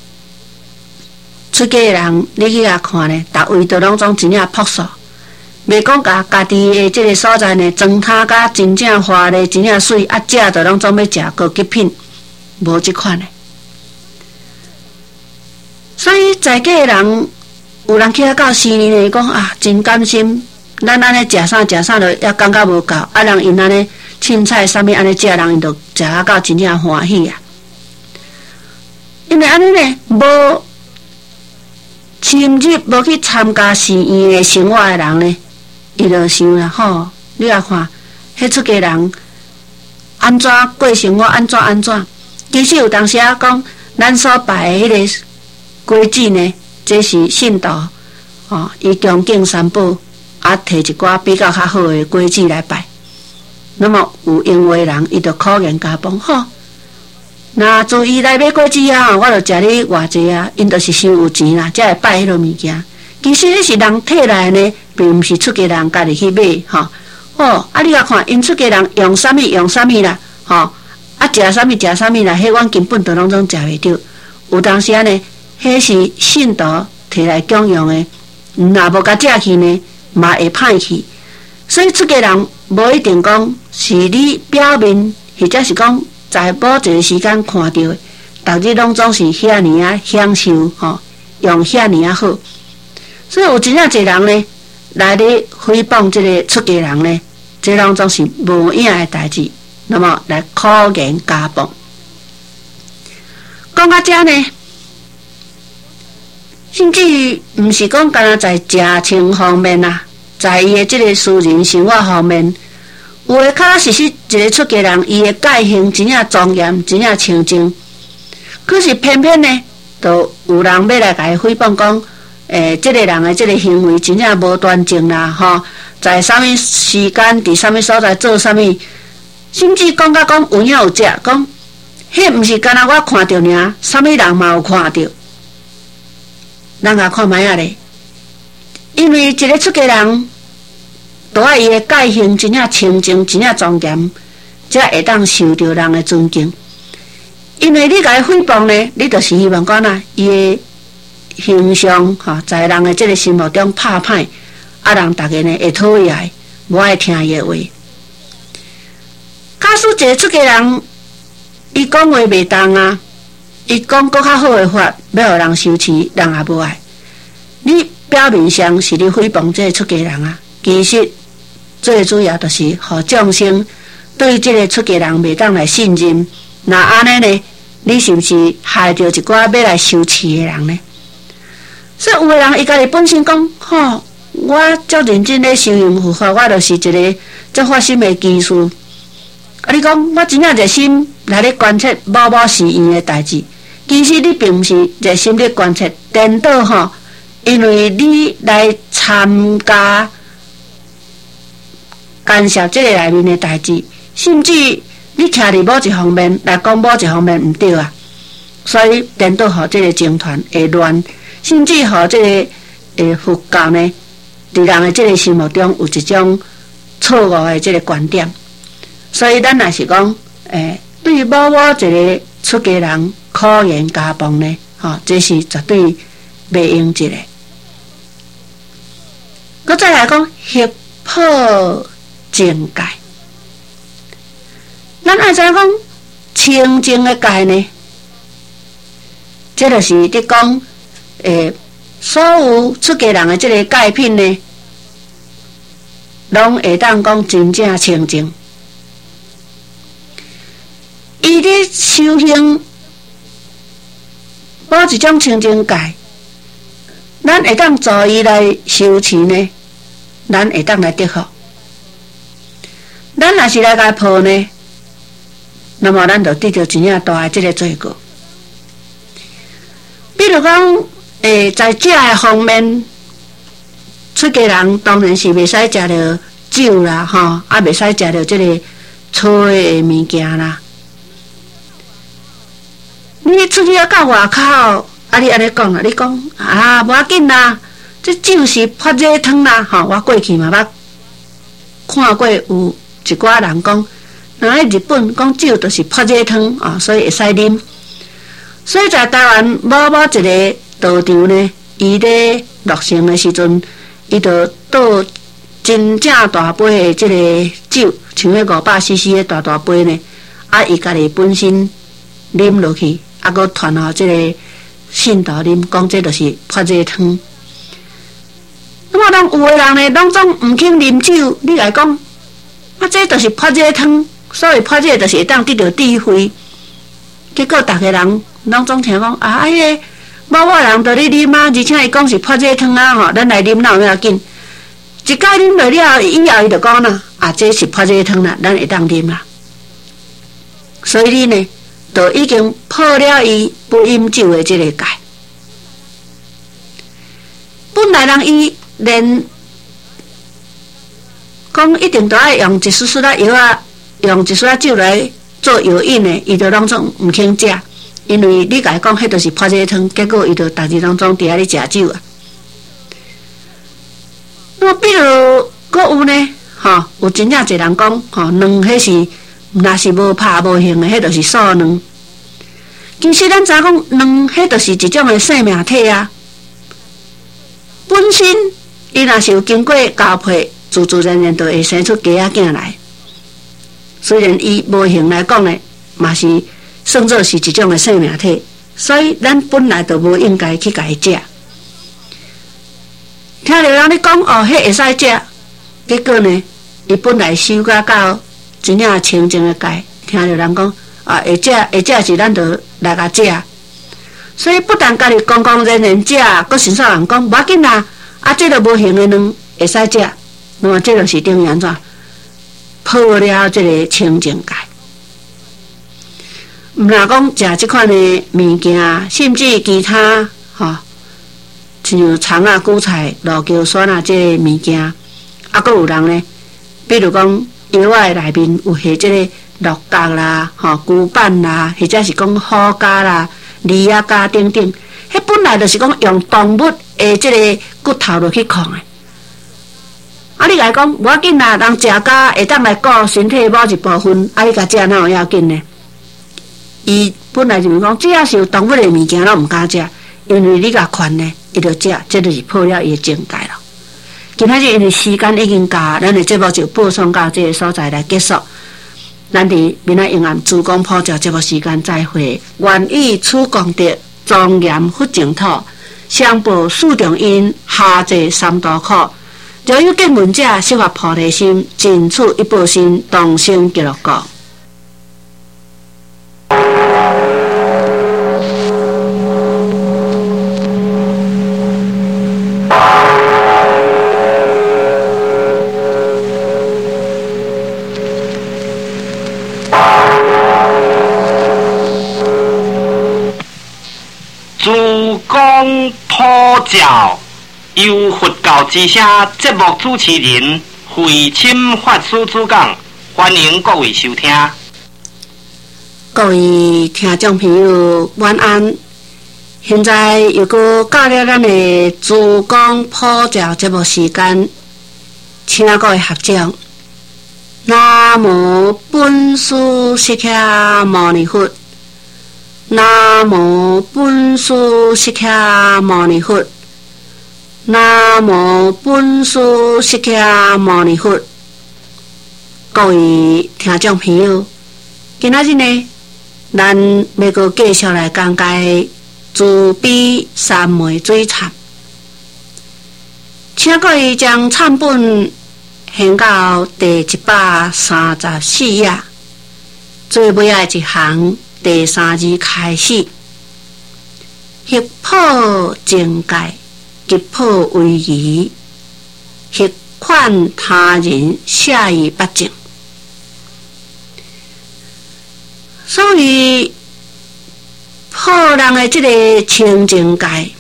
出家的人你去遐看咧，逐位都拢总真正朴素。袂讲甲家己的即个所在呢，装塔甲真正花咧，真正水，啊食着拢总要食高级品，无即款的。所以在家的人，有人去遐到四年呢，讲啊，真甘心，咱安尼食啥食啥着，也感觉无够，啊人因安尼凊彩啥物安尼食，人因着食啊到真正欢喜啊。因为安尼呢，无深入无去参加寺院的生活的人呢。伊就想啦，吼，你来看，迄出家人安怎过生活，安怎安怎？其实有当时啊讲，咱所拜的迄个规矩呢，这是信道哦，伊恭敬三宝，啊，摕一寡比较较好的果子来拜。那么有因为人，伊就考验加帮吼。那注意来买果子啊，我就食你偌济啊，因就是伤有钱啦，才会拜迄落物件。其实迄是人摕来呢，并毋是出家人家己去买吼。哦，啊，你甲看，因出家人用啥物用啥物啦，吼，啊，食啥物食啥物啦，迄阮根本都拢总食袂着。有当时啊呢，迄是信徒摕来供用的，若无甲食去呢，嘛会歹去。所以出家人无一定讲是你表面，或者是讲在某一个时间看到的，逐日拢总是遐尼啊享受吼，用遐尼啊好。所以有真正侪人呢，来咧诽谤即个出家人呢，这拢总是无影的代志，那么来考验家暴。讲到这呢，甚至毋是讲干那在食穿方面啊，在伊的即个私人生活方面，有诶确确实实一个出家人，伊的戒行真正庄严，真正清净。可是偏偏呢，就有人要来甲伊诽谤讲，诶，即、这个人的即个行为真正无端正啦，吼，在啥物时间，伫啥物所在做啥物，甚至讲甲讲有影有只，讲迄毋是干那我看到尔，啥物人嘛有看到。咱甲看卖啊咧，因为一个出家人，都爱伊的戒行真正清净，真正庄严，才会当受到人的尊敬。因为你甲伊诽谤呢，你就是希望讲啊，伊的形象吼，在人的即个心目中拍歹，啊，人逐个呢会讨厌，无爱听伊的话。假使一个出家人，伊讲话袂当啊，伊讲搁较好的法，要互人收饲，人也无爱。你表面上是你诽谤这个出家人啊，其实最主要就是互众生对这个出家人袂当来信任。那安尼呢，你是不是害着一寡要来收饲的人呢？所以有的人伊家己本身讲，吼、哦，我足认真咧修行护法，我就是一个足发心的技术。啊，你讲我真正热心来咧观察某某是因的代志，其实你并毋是热心咧观察，颠倒吼，因为你来参加干涉这个内面的代志，甚至你徛伫某一方面来讲某一方面毋对啊，所以颠倒互这个僧团会乱，甚至互这个诶佛教呢，伫人的这个心目中有一种错误的这个观点。所以咱若是讲，诶，对某某一个出家人考验家暴呢，吼、哦，这是绝对袂用一个。佮再来讲，胁迫正戒，咱爱知影讲清净的戒呢，这就是伫讲，诶，所有出家人的这个戒品呢，拢会当讲真正清净。伊咧修行，保一种清净戒，咱会当助伊来修持呢，咱会当来得福。咱若是来甲破呢，那么咱就得到真正大的这个罪过。比如讲，诶，在食的方面，出家人当然是袂使食着酒啦，吼，啊，袂使食着这个吹的物件啦。你出去啊，到外口，啊，你安尼讲啦，你讲啊，无要紧啦，这酒是发热汤啦，吼，我过去嘛捌看过有一寡人讲，那喺日本讲酒就是发热汤啊，所以会使啉。所以在台湾某某一个道场呢，伊咧落成的时阵，伊就倒真正大杯的这个酒，像迄五百 C C 的大大杯呢，啊，伊家己本身啉落去。啊，佮传互这个信徒啉，讲这就是发热汤。那么，人有的人呢，拢总毋肯啉酒。你来讲，啊，这就是发热汤，所以发热就是会当得到智慧。结果，逐个人拢总听讲，啊，迄个某某人在咧啉啊，而且伊讲是发热汤啊，吼，咱来啉哪有要紧？一摆啉落了以后，伊就讲啦，啊，这是发热汤啦，咱会当啉啦。所以你呢？就已经破了伊不饮酒的这个戒。本本来人伊连讲一定都爱用一丝丝仔药啊，用一丝仔酒来做药引的，伊就拢总毋肯食，因为你甲伊讲，迄著是泡热汤，结果伊就逐日拢总伫遐咧食酒啊。那么比如佫有呢，吼，有真正侪人讲，吼，卵迄是若是无拍无形的，迄著是素卵。其实咱知影讲，卵迄著是一种的生命体啊。本身伊若是有经过交配，自自然然就会生出鸡仔囝来。虽然伊无形来讲呢，嘛是算作是一种的生命体，所以咱本来就无应该去甲伊食。听着人咧讲哦，迄会使食，结果呢，伊本来修甲到真正清净的界，听着人讲啊，会食会食是咱就来甲食。所以不但家己公公人人食，阁甚少人讲无要紧啦，啊，这个无形的卵会使食，那么这就是等于安怎破了这个清净界。毋若讲食即款的物件，甚至其他吼，亲像葱啊、韭菜、老姜、蒜啊这个物件，啊，阁有人呢，比如讲药仔内面有下这个鹿角啦、吼牛板啦，或者是讲虎甲啦。梨啊、甲等等，迄本来就是讲用动物的即个骨头落去控的。啊，你来讲无要紧啦，人食甲会当来顾身体某一部分，啊，你甲食哪有要紧呢？伊本来就是讲，只要是有动物的物件，拢毋敢食，因为你甲劝呢，伊就食，这就是破了伊的境界了。今仔日因为时间已经到，咱的节目就播送到这个所在来结束。咱伫明仔永安主讲普照节目时间再会，愿以此功德庄严佛净土，上报四重因，下济三途苦。若有见闻者，悉发菩提心，尽此一报身，同生极乐国。 主讲普照，由佛教之声节目主持人慧钦法师主讲，欢迎各位收听。 各位听众朋友，晚安！现在又搁到了咱的主讲普照节目时间，请各位学长，南无本师释迦牟尼佛。南无本师释迦牟尼佛，南无本师释迦牟尼佛。各位听众朋友，今仔日呢，咱要阁继续来讲解慈悲三昧水忏，请各位将忏本献到第一百三十四页，最尾仔一行。第三字开始，识破境界，急破危仪，识劝他人下于八境。所以破人的这个清净界，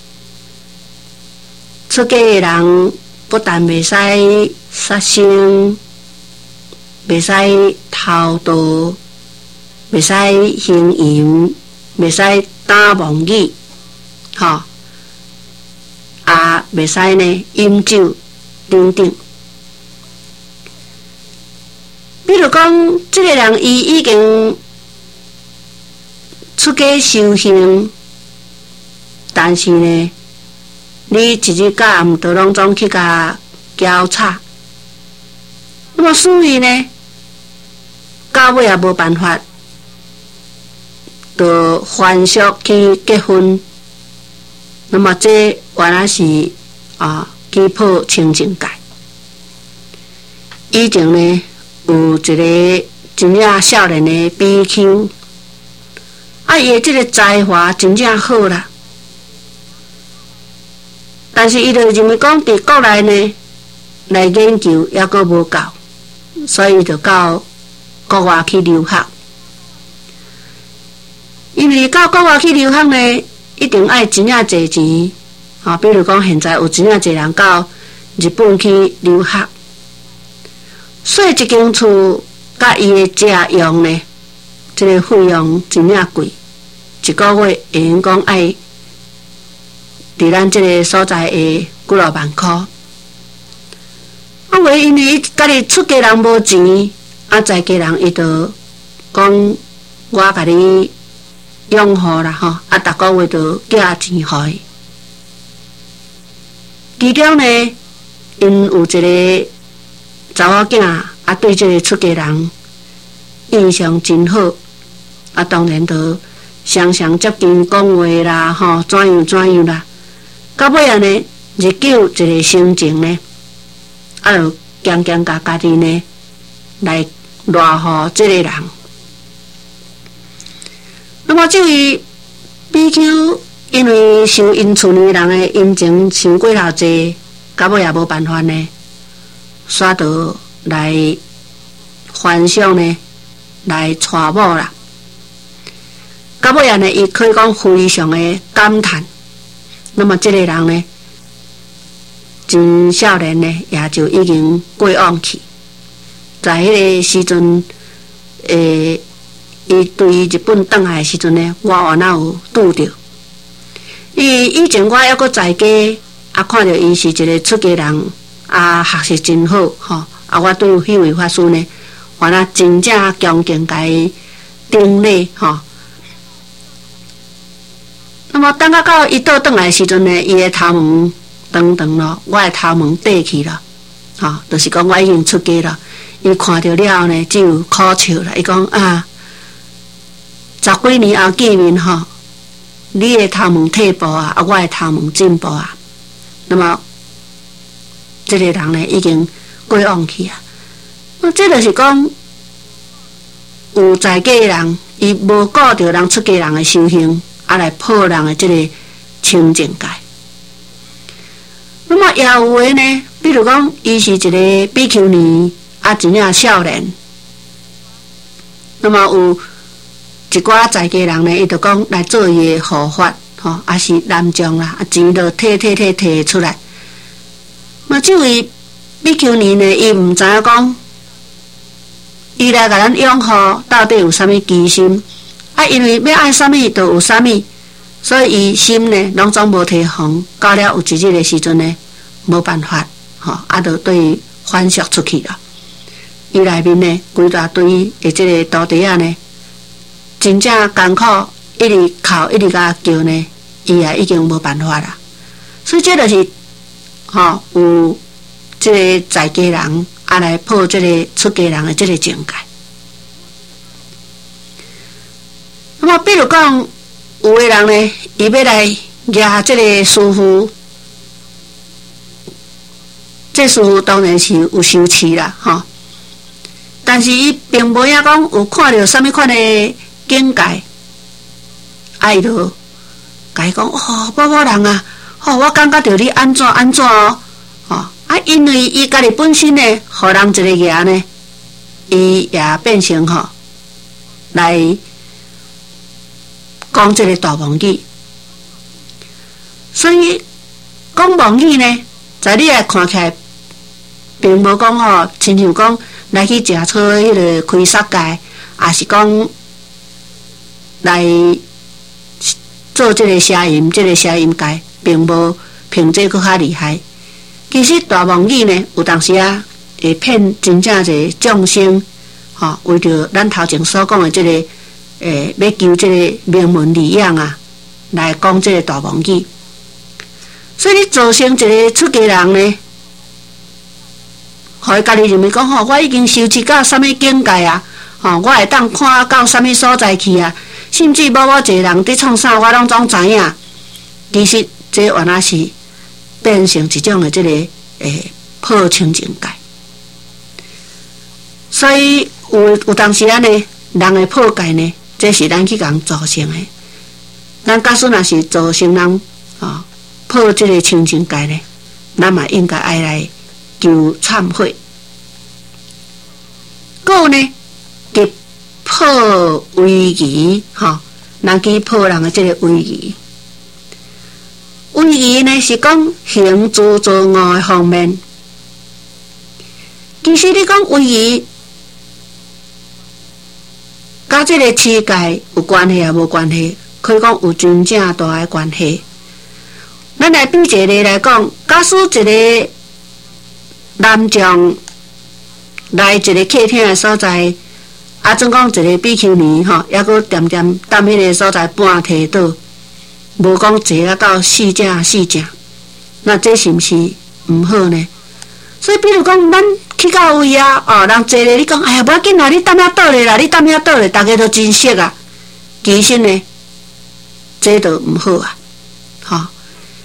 出家的人不但袂使杀生，袂使偷盗。袂使行淫，袂使打妄语，吼，啊，袂使呢饮酒等等。比如讲，这个人伊已经出家修行，但是呢，你一日到暗都拢总去甲交叉，那么所以呢，到尾也无办法。就还俗去结婚，那么这原来是啊击破清净界。以前呢有一个真正少年的比丘，啊伊的这个才华真正好啦，但是伊就认为讲伫国内呢来研究还阁无够，所以就到国外去留学。因为到国外去留学呢，一定爱真正侪钱， 啊，比如讲现在有真正侪人到日本去留学，所以一间厝甲伊的食用呢，这个费用真正贵，一个月会用讲爱伫咱这个所在的几落万块。啊，为因为家己出家人无钱，啊，在家人伊就讲我甲你养护啦吼，啊，逐个月就寄钱互伊。其中呢，因有一个查某囝，啊，对这个出家人印象真好，啊，当然就常常接近讲话啦，吼，怎样怎样啦。到尾啊呢，日久一个心情呢，啊，就渐渐甲家己呢来赖互这个人。那么这位比丘因为受因厝内人的恩情伤过头济，到尾也无办法呢，煞到来还乡呢来娶某啦。到尾啊呢，伊可以讲非常的感叹。那么这个人呢，真少年呢，也就已经过往去。在迄个时阵，诶、欸，伊对日本转来的时阵呢，我也哪有拄着。伊以前我还阁在家，啊，看到伊是一个出家人，啊，学习真好，吼，啊，我对迄位法师呢，我那真正恭敬甲伊顶礼，吼。那么等到到伊倒转来的时阵呢，伊的头毛长长咯，我的头毛短去了，吼、哦，就是讲我已经出家了。伊看到了后呢，只有苦笑啦。伊讲啊，十几年后见面吼，你的头毛退步啊，啊，我的头毛进步啊。那么，这个人呢，已经过往去啊。那这就是讲，有在家的人，伊无顾着人出家人的修行。啊，来破人的这个清净界。那么也有的呢，比如讲，伊是一个比丘尼，啊，真正少年。那么有一寡在家人呢，伊就讲来做伊的护法，吼、哦，啊是男将啦，啊钱就摕摕摕摕出来。那这位比丘尼呢，伊毋知影讲，伊来甲咱养护到底有啥物机心？啊，因为要爱啥物就有啥物，所以伊心呢拢总无提防。到了有一日的时阵呢，无办法，吼、哦，啊，就对伊反射出去了。伊内面呢，规大堆的这个土地啊呢，真正艰苦，一直哭一直甲叫呢，伊也已经无办法啦。所以这就是，吼、哦，有这个在家人啊来破这个出家人的这个境界。那么，比如讲，有的人呢，伊要来抓这个师傅，这师傅当然是有修持啦，吼。但是伊并无影讲有看到什么款的境界，啊，伊就甲伊讲哦，某某人啊，哦，我感觉到你安怎安怎哦，吼、哦、啊，因为伊家己本身呢，互人一个牙呢，伊也变成吼、哦、来。讲这个大妄语，所以讲妄语呢，在你来看起来，并无讲吼，亲像讲来去食错迄个开杀界，也是讲来做这个邪淫，这个邪淫界，并无凭这个较厉害。其实大妄语呢，有当时啊，会骗真正一个众生，吼、哦，为着咱头前所讲的这个。诶，要求这个名门利养啊，来讲这个大妄语。所以你造成一个出家人呢，互伊家己认为讲吼，我已经修持到什么境界啊？吼，我会当看到什么所在去啊？甚至某某一个人伫创啥，我拢总知影。其实这原来是变成一种的这个诶破清净界。所以有有当时啊呢，人的破戒呢。这是咱去共造成的。咱假使若是造成人啊、哦、破这个清净戒呢，咱嘛应该爱来求忏悔。个呢，给破威仪哈，咱去破人的这个威仪。威位移呢是讲行住坐卧的方面。其实你讲位移，甲这个世界有关系也无关系，可以讲有真正大的关系。咱来比一个来讲，假使一个男将来一个客厅的所在，啊，总讲一个比丘尼吼，抑阁点点踮迄个所在半摕倒，无讲坐啊到四正四正，那这是毋是毋好呢？所以，比如讲，咱去到位啊，哦，人坐咧，你讲，哎呀，无要紧啦，你踮遐倒咧啦，你踮遐倒咧，大家都真熟啊。其实呢，这都毋好啊，吼、哦。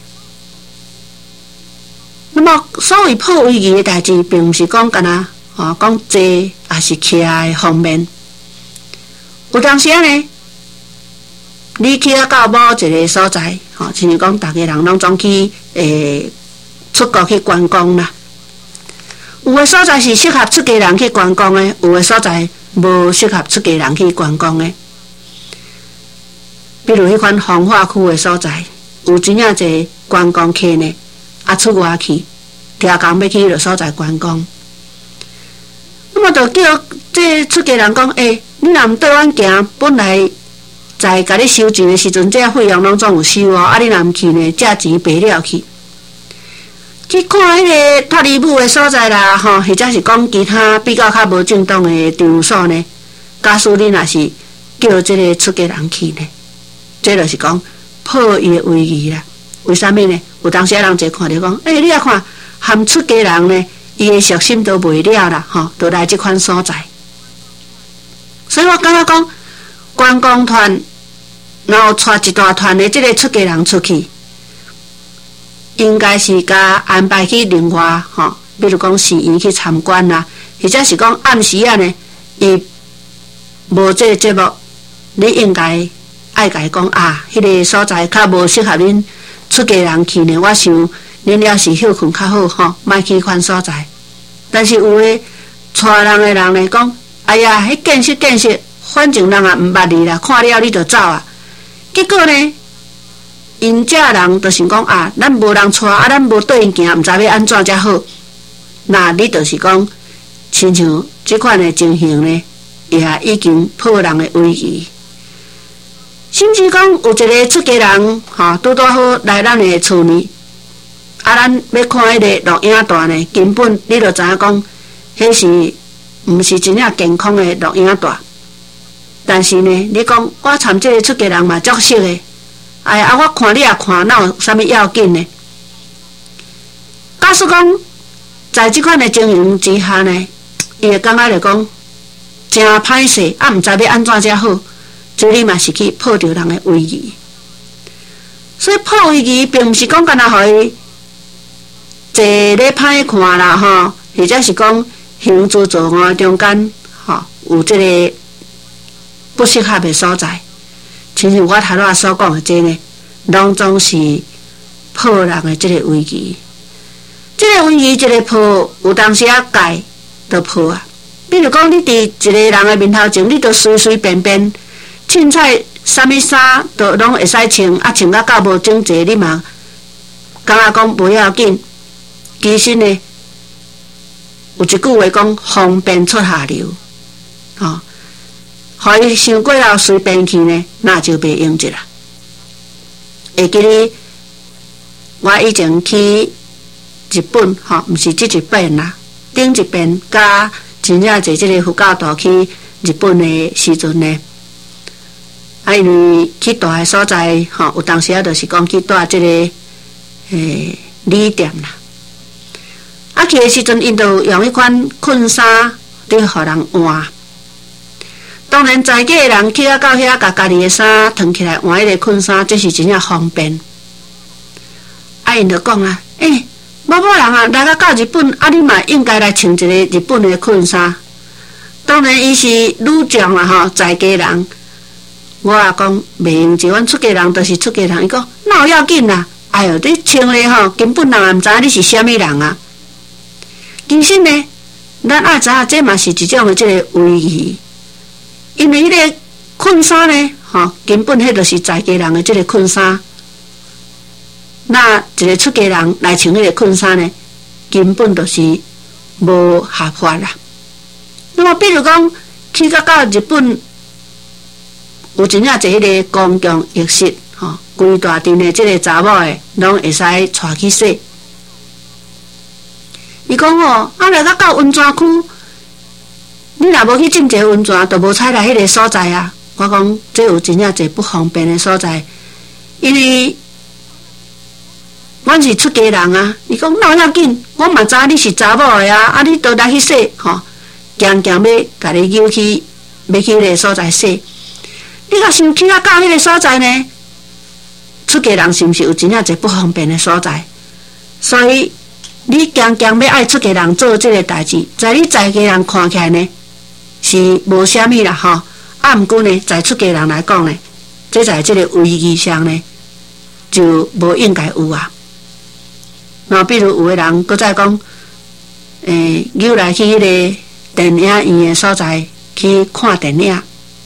那么，所谓破位仪的代志，并毋是讲干那，吼，讲坐也是徛的方面。有当时呢，你去啊到某一个所在，吼、哦，亲像讲，大家人拢总去诶出国去观光啦。有的所在是适合出家人去观光的，有的所在无适合出家人去观光的。比如迄款风化区的所在，有真正侪观光客呢，啊出外去，听讲要去迄个所在观光。那么就叫这出家人讲，诶、欸，你若毋缀阮行，本来在甲你收钱的时阵，这费用拢总有收哦，啊你若毋去呢，这钱白了去。去看迄个脱离母的所在啦，吼，或者是讲其他比较较无正当的场所呢。假使你若是叫这个出家人去呢，这就是讲破伊的威仪啦。为什么呢？有当时人就看着讲，诶、欸，你啊看，含出家人呢，伊的属性都袂了啦，吼，都来这款所在。所以我感觉讲，观光团然后带一大团的这个出家人出去。应该是甲安排去另外吼，比如讲寺院去参观啦，或者是讲暗时啊呢，伊无这个节目，你应该爱甲伊讲啊，迄、那个所在较无适合恁出家人去呢。我想恁要是休困较好吼，莫去款所在。但是有诶带人诶人呢讲，哎呀，迄见识见识，反正人也毋捌你啦，看了你就走啊。结果呢？因这人就想讲啊，咱无人带，啊，咱无对因行，毋知要安怎才好。那你就是讲，亲像这款的情形呢，也已经破人的威仪。甚至讲有一个出家人，吼，拄拄好来咱的厝呢，啊，咱要看迄个录影带呢，根本你就知影讲，迄是毋是真正健康的录影带。但是呢，你讲我参这个出家人嘛，足熟的。哎呀，啊！我看你也看，哪有啥物要紧呢？假使讲，在这款的经营之下呢，伊会感觉着讲真歹势，啊，毋知要安怎才好，所以你嘛是去破掉人的威仪。所以破威仪，并毋是讲干那互伊坐咧歹看啦，吼，或者是讲行住坐卧中间，吼，有这个不适合的所在。亲像我头仔所讲的这呢，拢总是破人的这个威仪。这个威仪，这个破，有当时啊改就破啊。比如讲，你伫一个人的面头前，你都随随便便，凊彩啥物衫都拢会使穿，啊穿甲够无整齐，你嘛感觉讲无要紧。其实呢，有一句话讲，方便出下流，吼、哦。互伊想过后随便去呢，那就袂用着啦。会记哩，我以前去日本，吼，毋是即一遍啦，顶一遍甲真正坐即个佛教徒去日本的时阵呢，啊，因为去住的所在，吼，有当时啊，就是讲去住即个诶旅店啦。啊，去的时阵，因都用迄款困衫，对互人换。当然，在地的人去啊到遐，甲家己的衫脱起来换迄个困衫，这是真正方便。啊，因就讲啊，诶、欸，某某人啊，来到到日本，啊，你嘛应该来穿一个日本的困衫。当然，伊是女将啦吼，在地人。我也讲袂用，就阮出家人，就是出家人。伊讲哪有要紧啦？哎哟，你穿咧吼，根本人也毋知影你是虾米人啊。其实呢，咱爱知影，这嘛是一种的这个威仪。因为迄个困衫呢，吼，根本迄就是在家人的这个困衫， 那一个出家人来穿迄个困衫呢，根本就是无合法啦。那么，比如讲去到到日本，有真正一个公共浴室，吼、哦，规大阵的即个查某的，拢会使带去洗。伊讲吼，啊来到到温泉区，你若无去浸一个温泉，就无采来迄个所在啊。我讲，这有真正一个不方便的所在，因为阮是出家人啊。伊讲哪要紧，我嘛知你是查某的啊，啊你倒来去洗，吼，行行要甲你扭去，要去迄个所在洗。你若想去啊到迄个所在呢，出家人是毋是有真正一个不方便的所在？所以你行行要爱出家人做这个代志，在你在家人看起来呢，是无啥物啦，吼。啊，毋过呢，在出家人来讲呢，这在这个位仪上呢，就无应该有啊。那比如有个人搁再讲，诶、欸，扭来去迄个电影院的所在去看电影，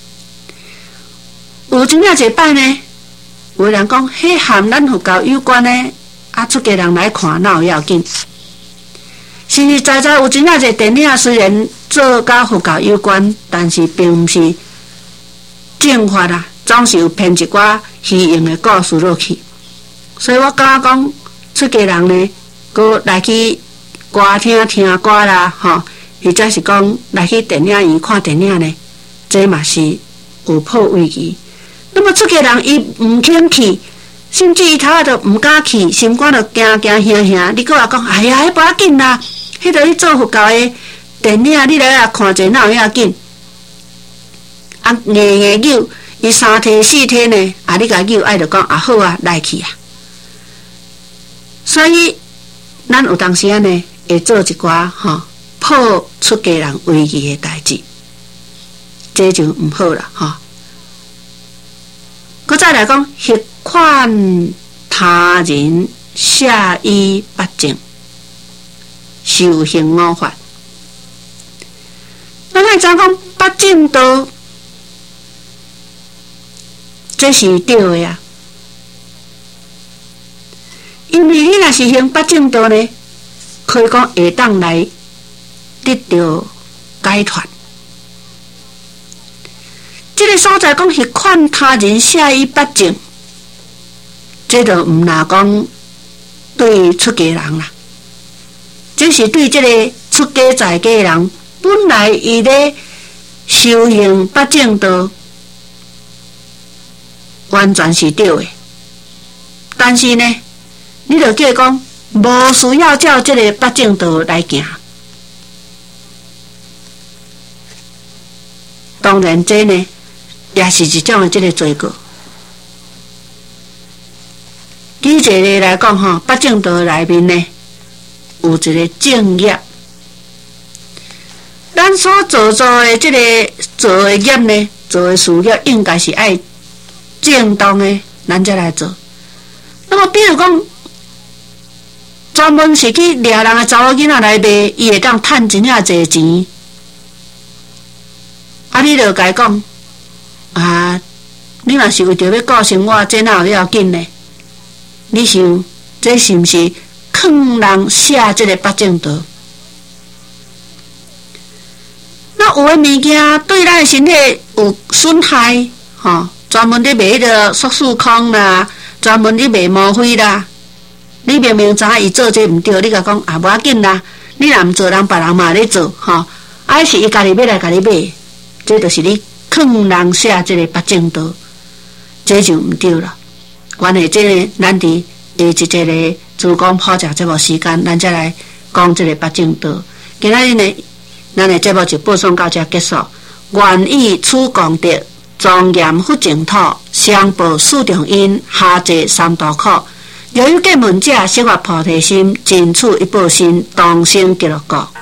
有真正一摆呢，有个人讲，迄和咱佛教有关呢，啊，出家人来看哪有要紧？实实在在有真正一个电影，虽然做甲佛教有关，但是并毋是正法啦，总是有编一寡虚应的故事落去。所以我感觉讲，出家人呢，搁来去歌厅听歌啦，吼，或者是讲来去电影院看电影呢，这嘛是有破位仪。那么出家人伊毋肯去，甚至伊头仔都毋敢去，心肝就惊惊吓吓。你搁来讲，哎呀，迄无要紧啦，迄个你做佛教的电影，你来啊看者哪有要紧？啊，硬硬扭，伊三天四天呢，啊，你甲扭爱就讲啊好啊，来去啊。所以，咱有当时啊呢，会做一寡吼破出家人威仪的代志，这就毋好啦吼。佮再来讲，迄款他人下衣八正，修行五法。咱来怎讲八正道？这是对的啊，因为你若是行八正道呢，可以讲会当来得到解脱。这个所在讲是劝他人下衣八正，这就毋若讲对出家人啦，这是对这个出家在家的人，本来伊咧修行八正道。完全是对的，但是呢，你就叫讲无需要照这个八正道来行。当然，这呢也是一种的这个罪过。举一个例来讲吼，八正道内面呢有一个正业，咱所做做的这个做的业呢，做的事业应该是爱正当的，咱才来做。那么，比如讲，专门是去掠人的查某囡仔来卖，伊会当趁真正侪钱。啊，你就甲伊讲，啊，你若是为着要顾生活，这哪有要紧呢？你想，这是毋是劝人下这个八正道？那有的物件对咱的身体有损害，吼。专门咧卖迄个塑塑空啦，专门咧卖毛灰啦。你明明知伊做这毋对，你甲讲啊无要紧啦，你若毋做，人别人嘛咧做，吼，啊是伊家己要来家己买，这就是你劝人下这个八正道，这就毋对了。关系这个，咱伫下一节咧自讲普教这部时间，咱再来讲这个八正道。今仔日呢，咱的节目就播送到这结束。愿以此功德。庄严佛净土，上报四重因，下济三途苦。若有见闻者，悉发菩提心，尽此一报身，当生极乐国。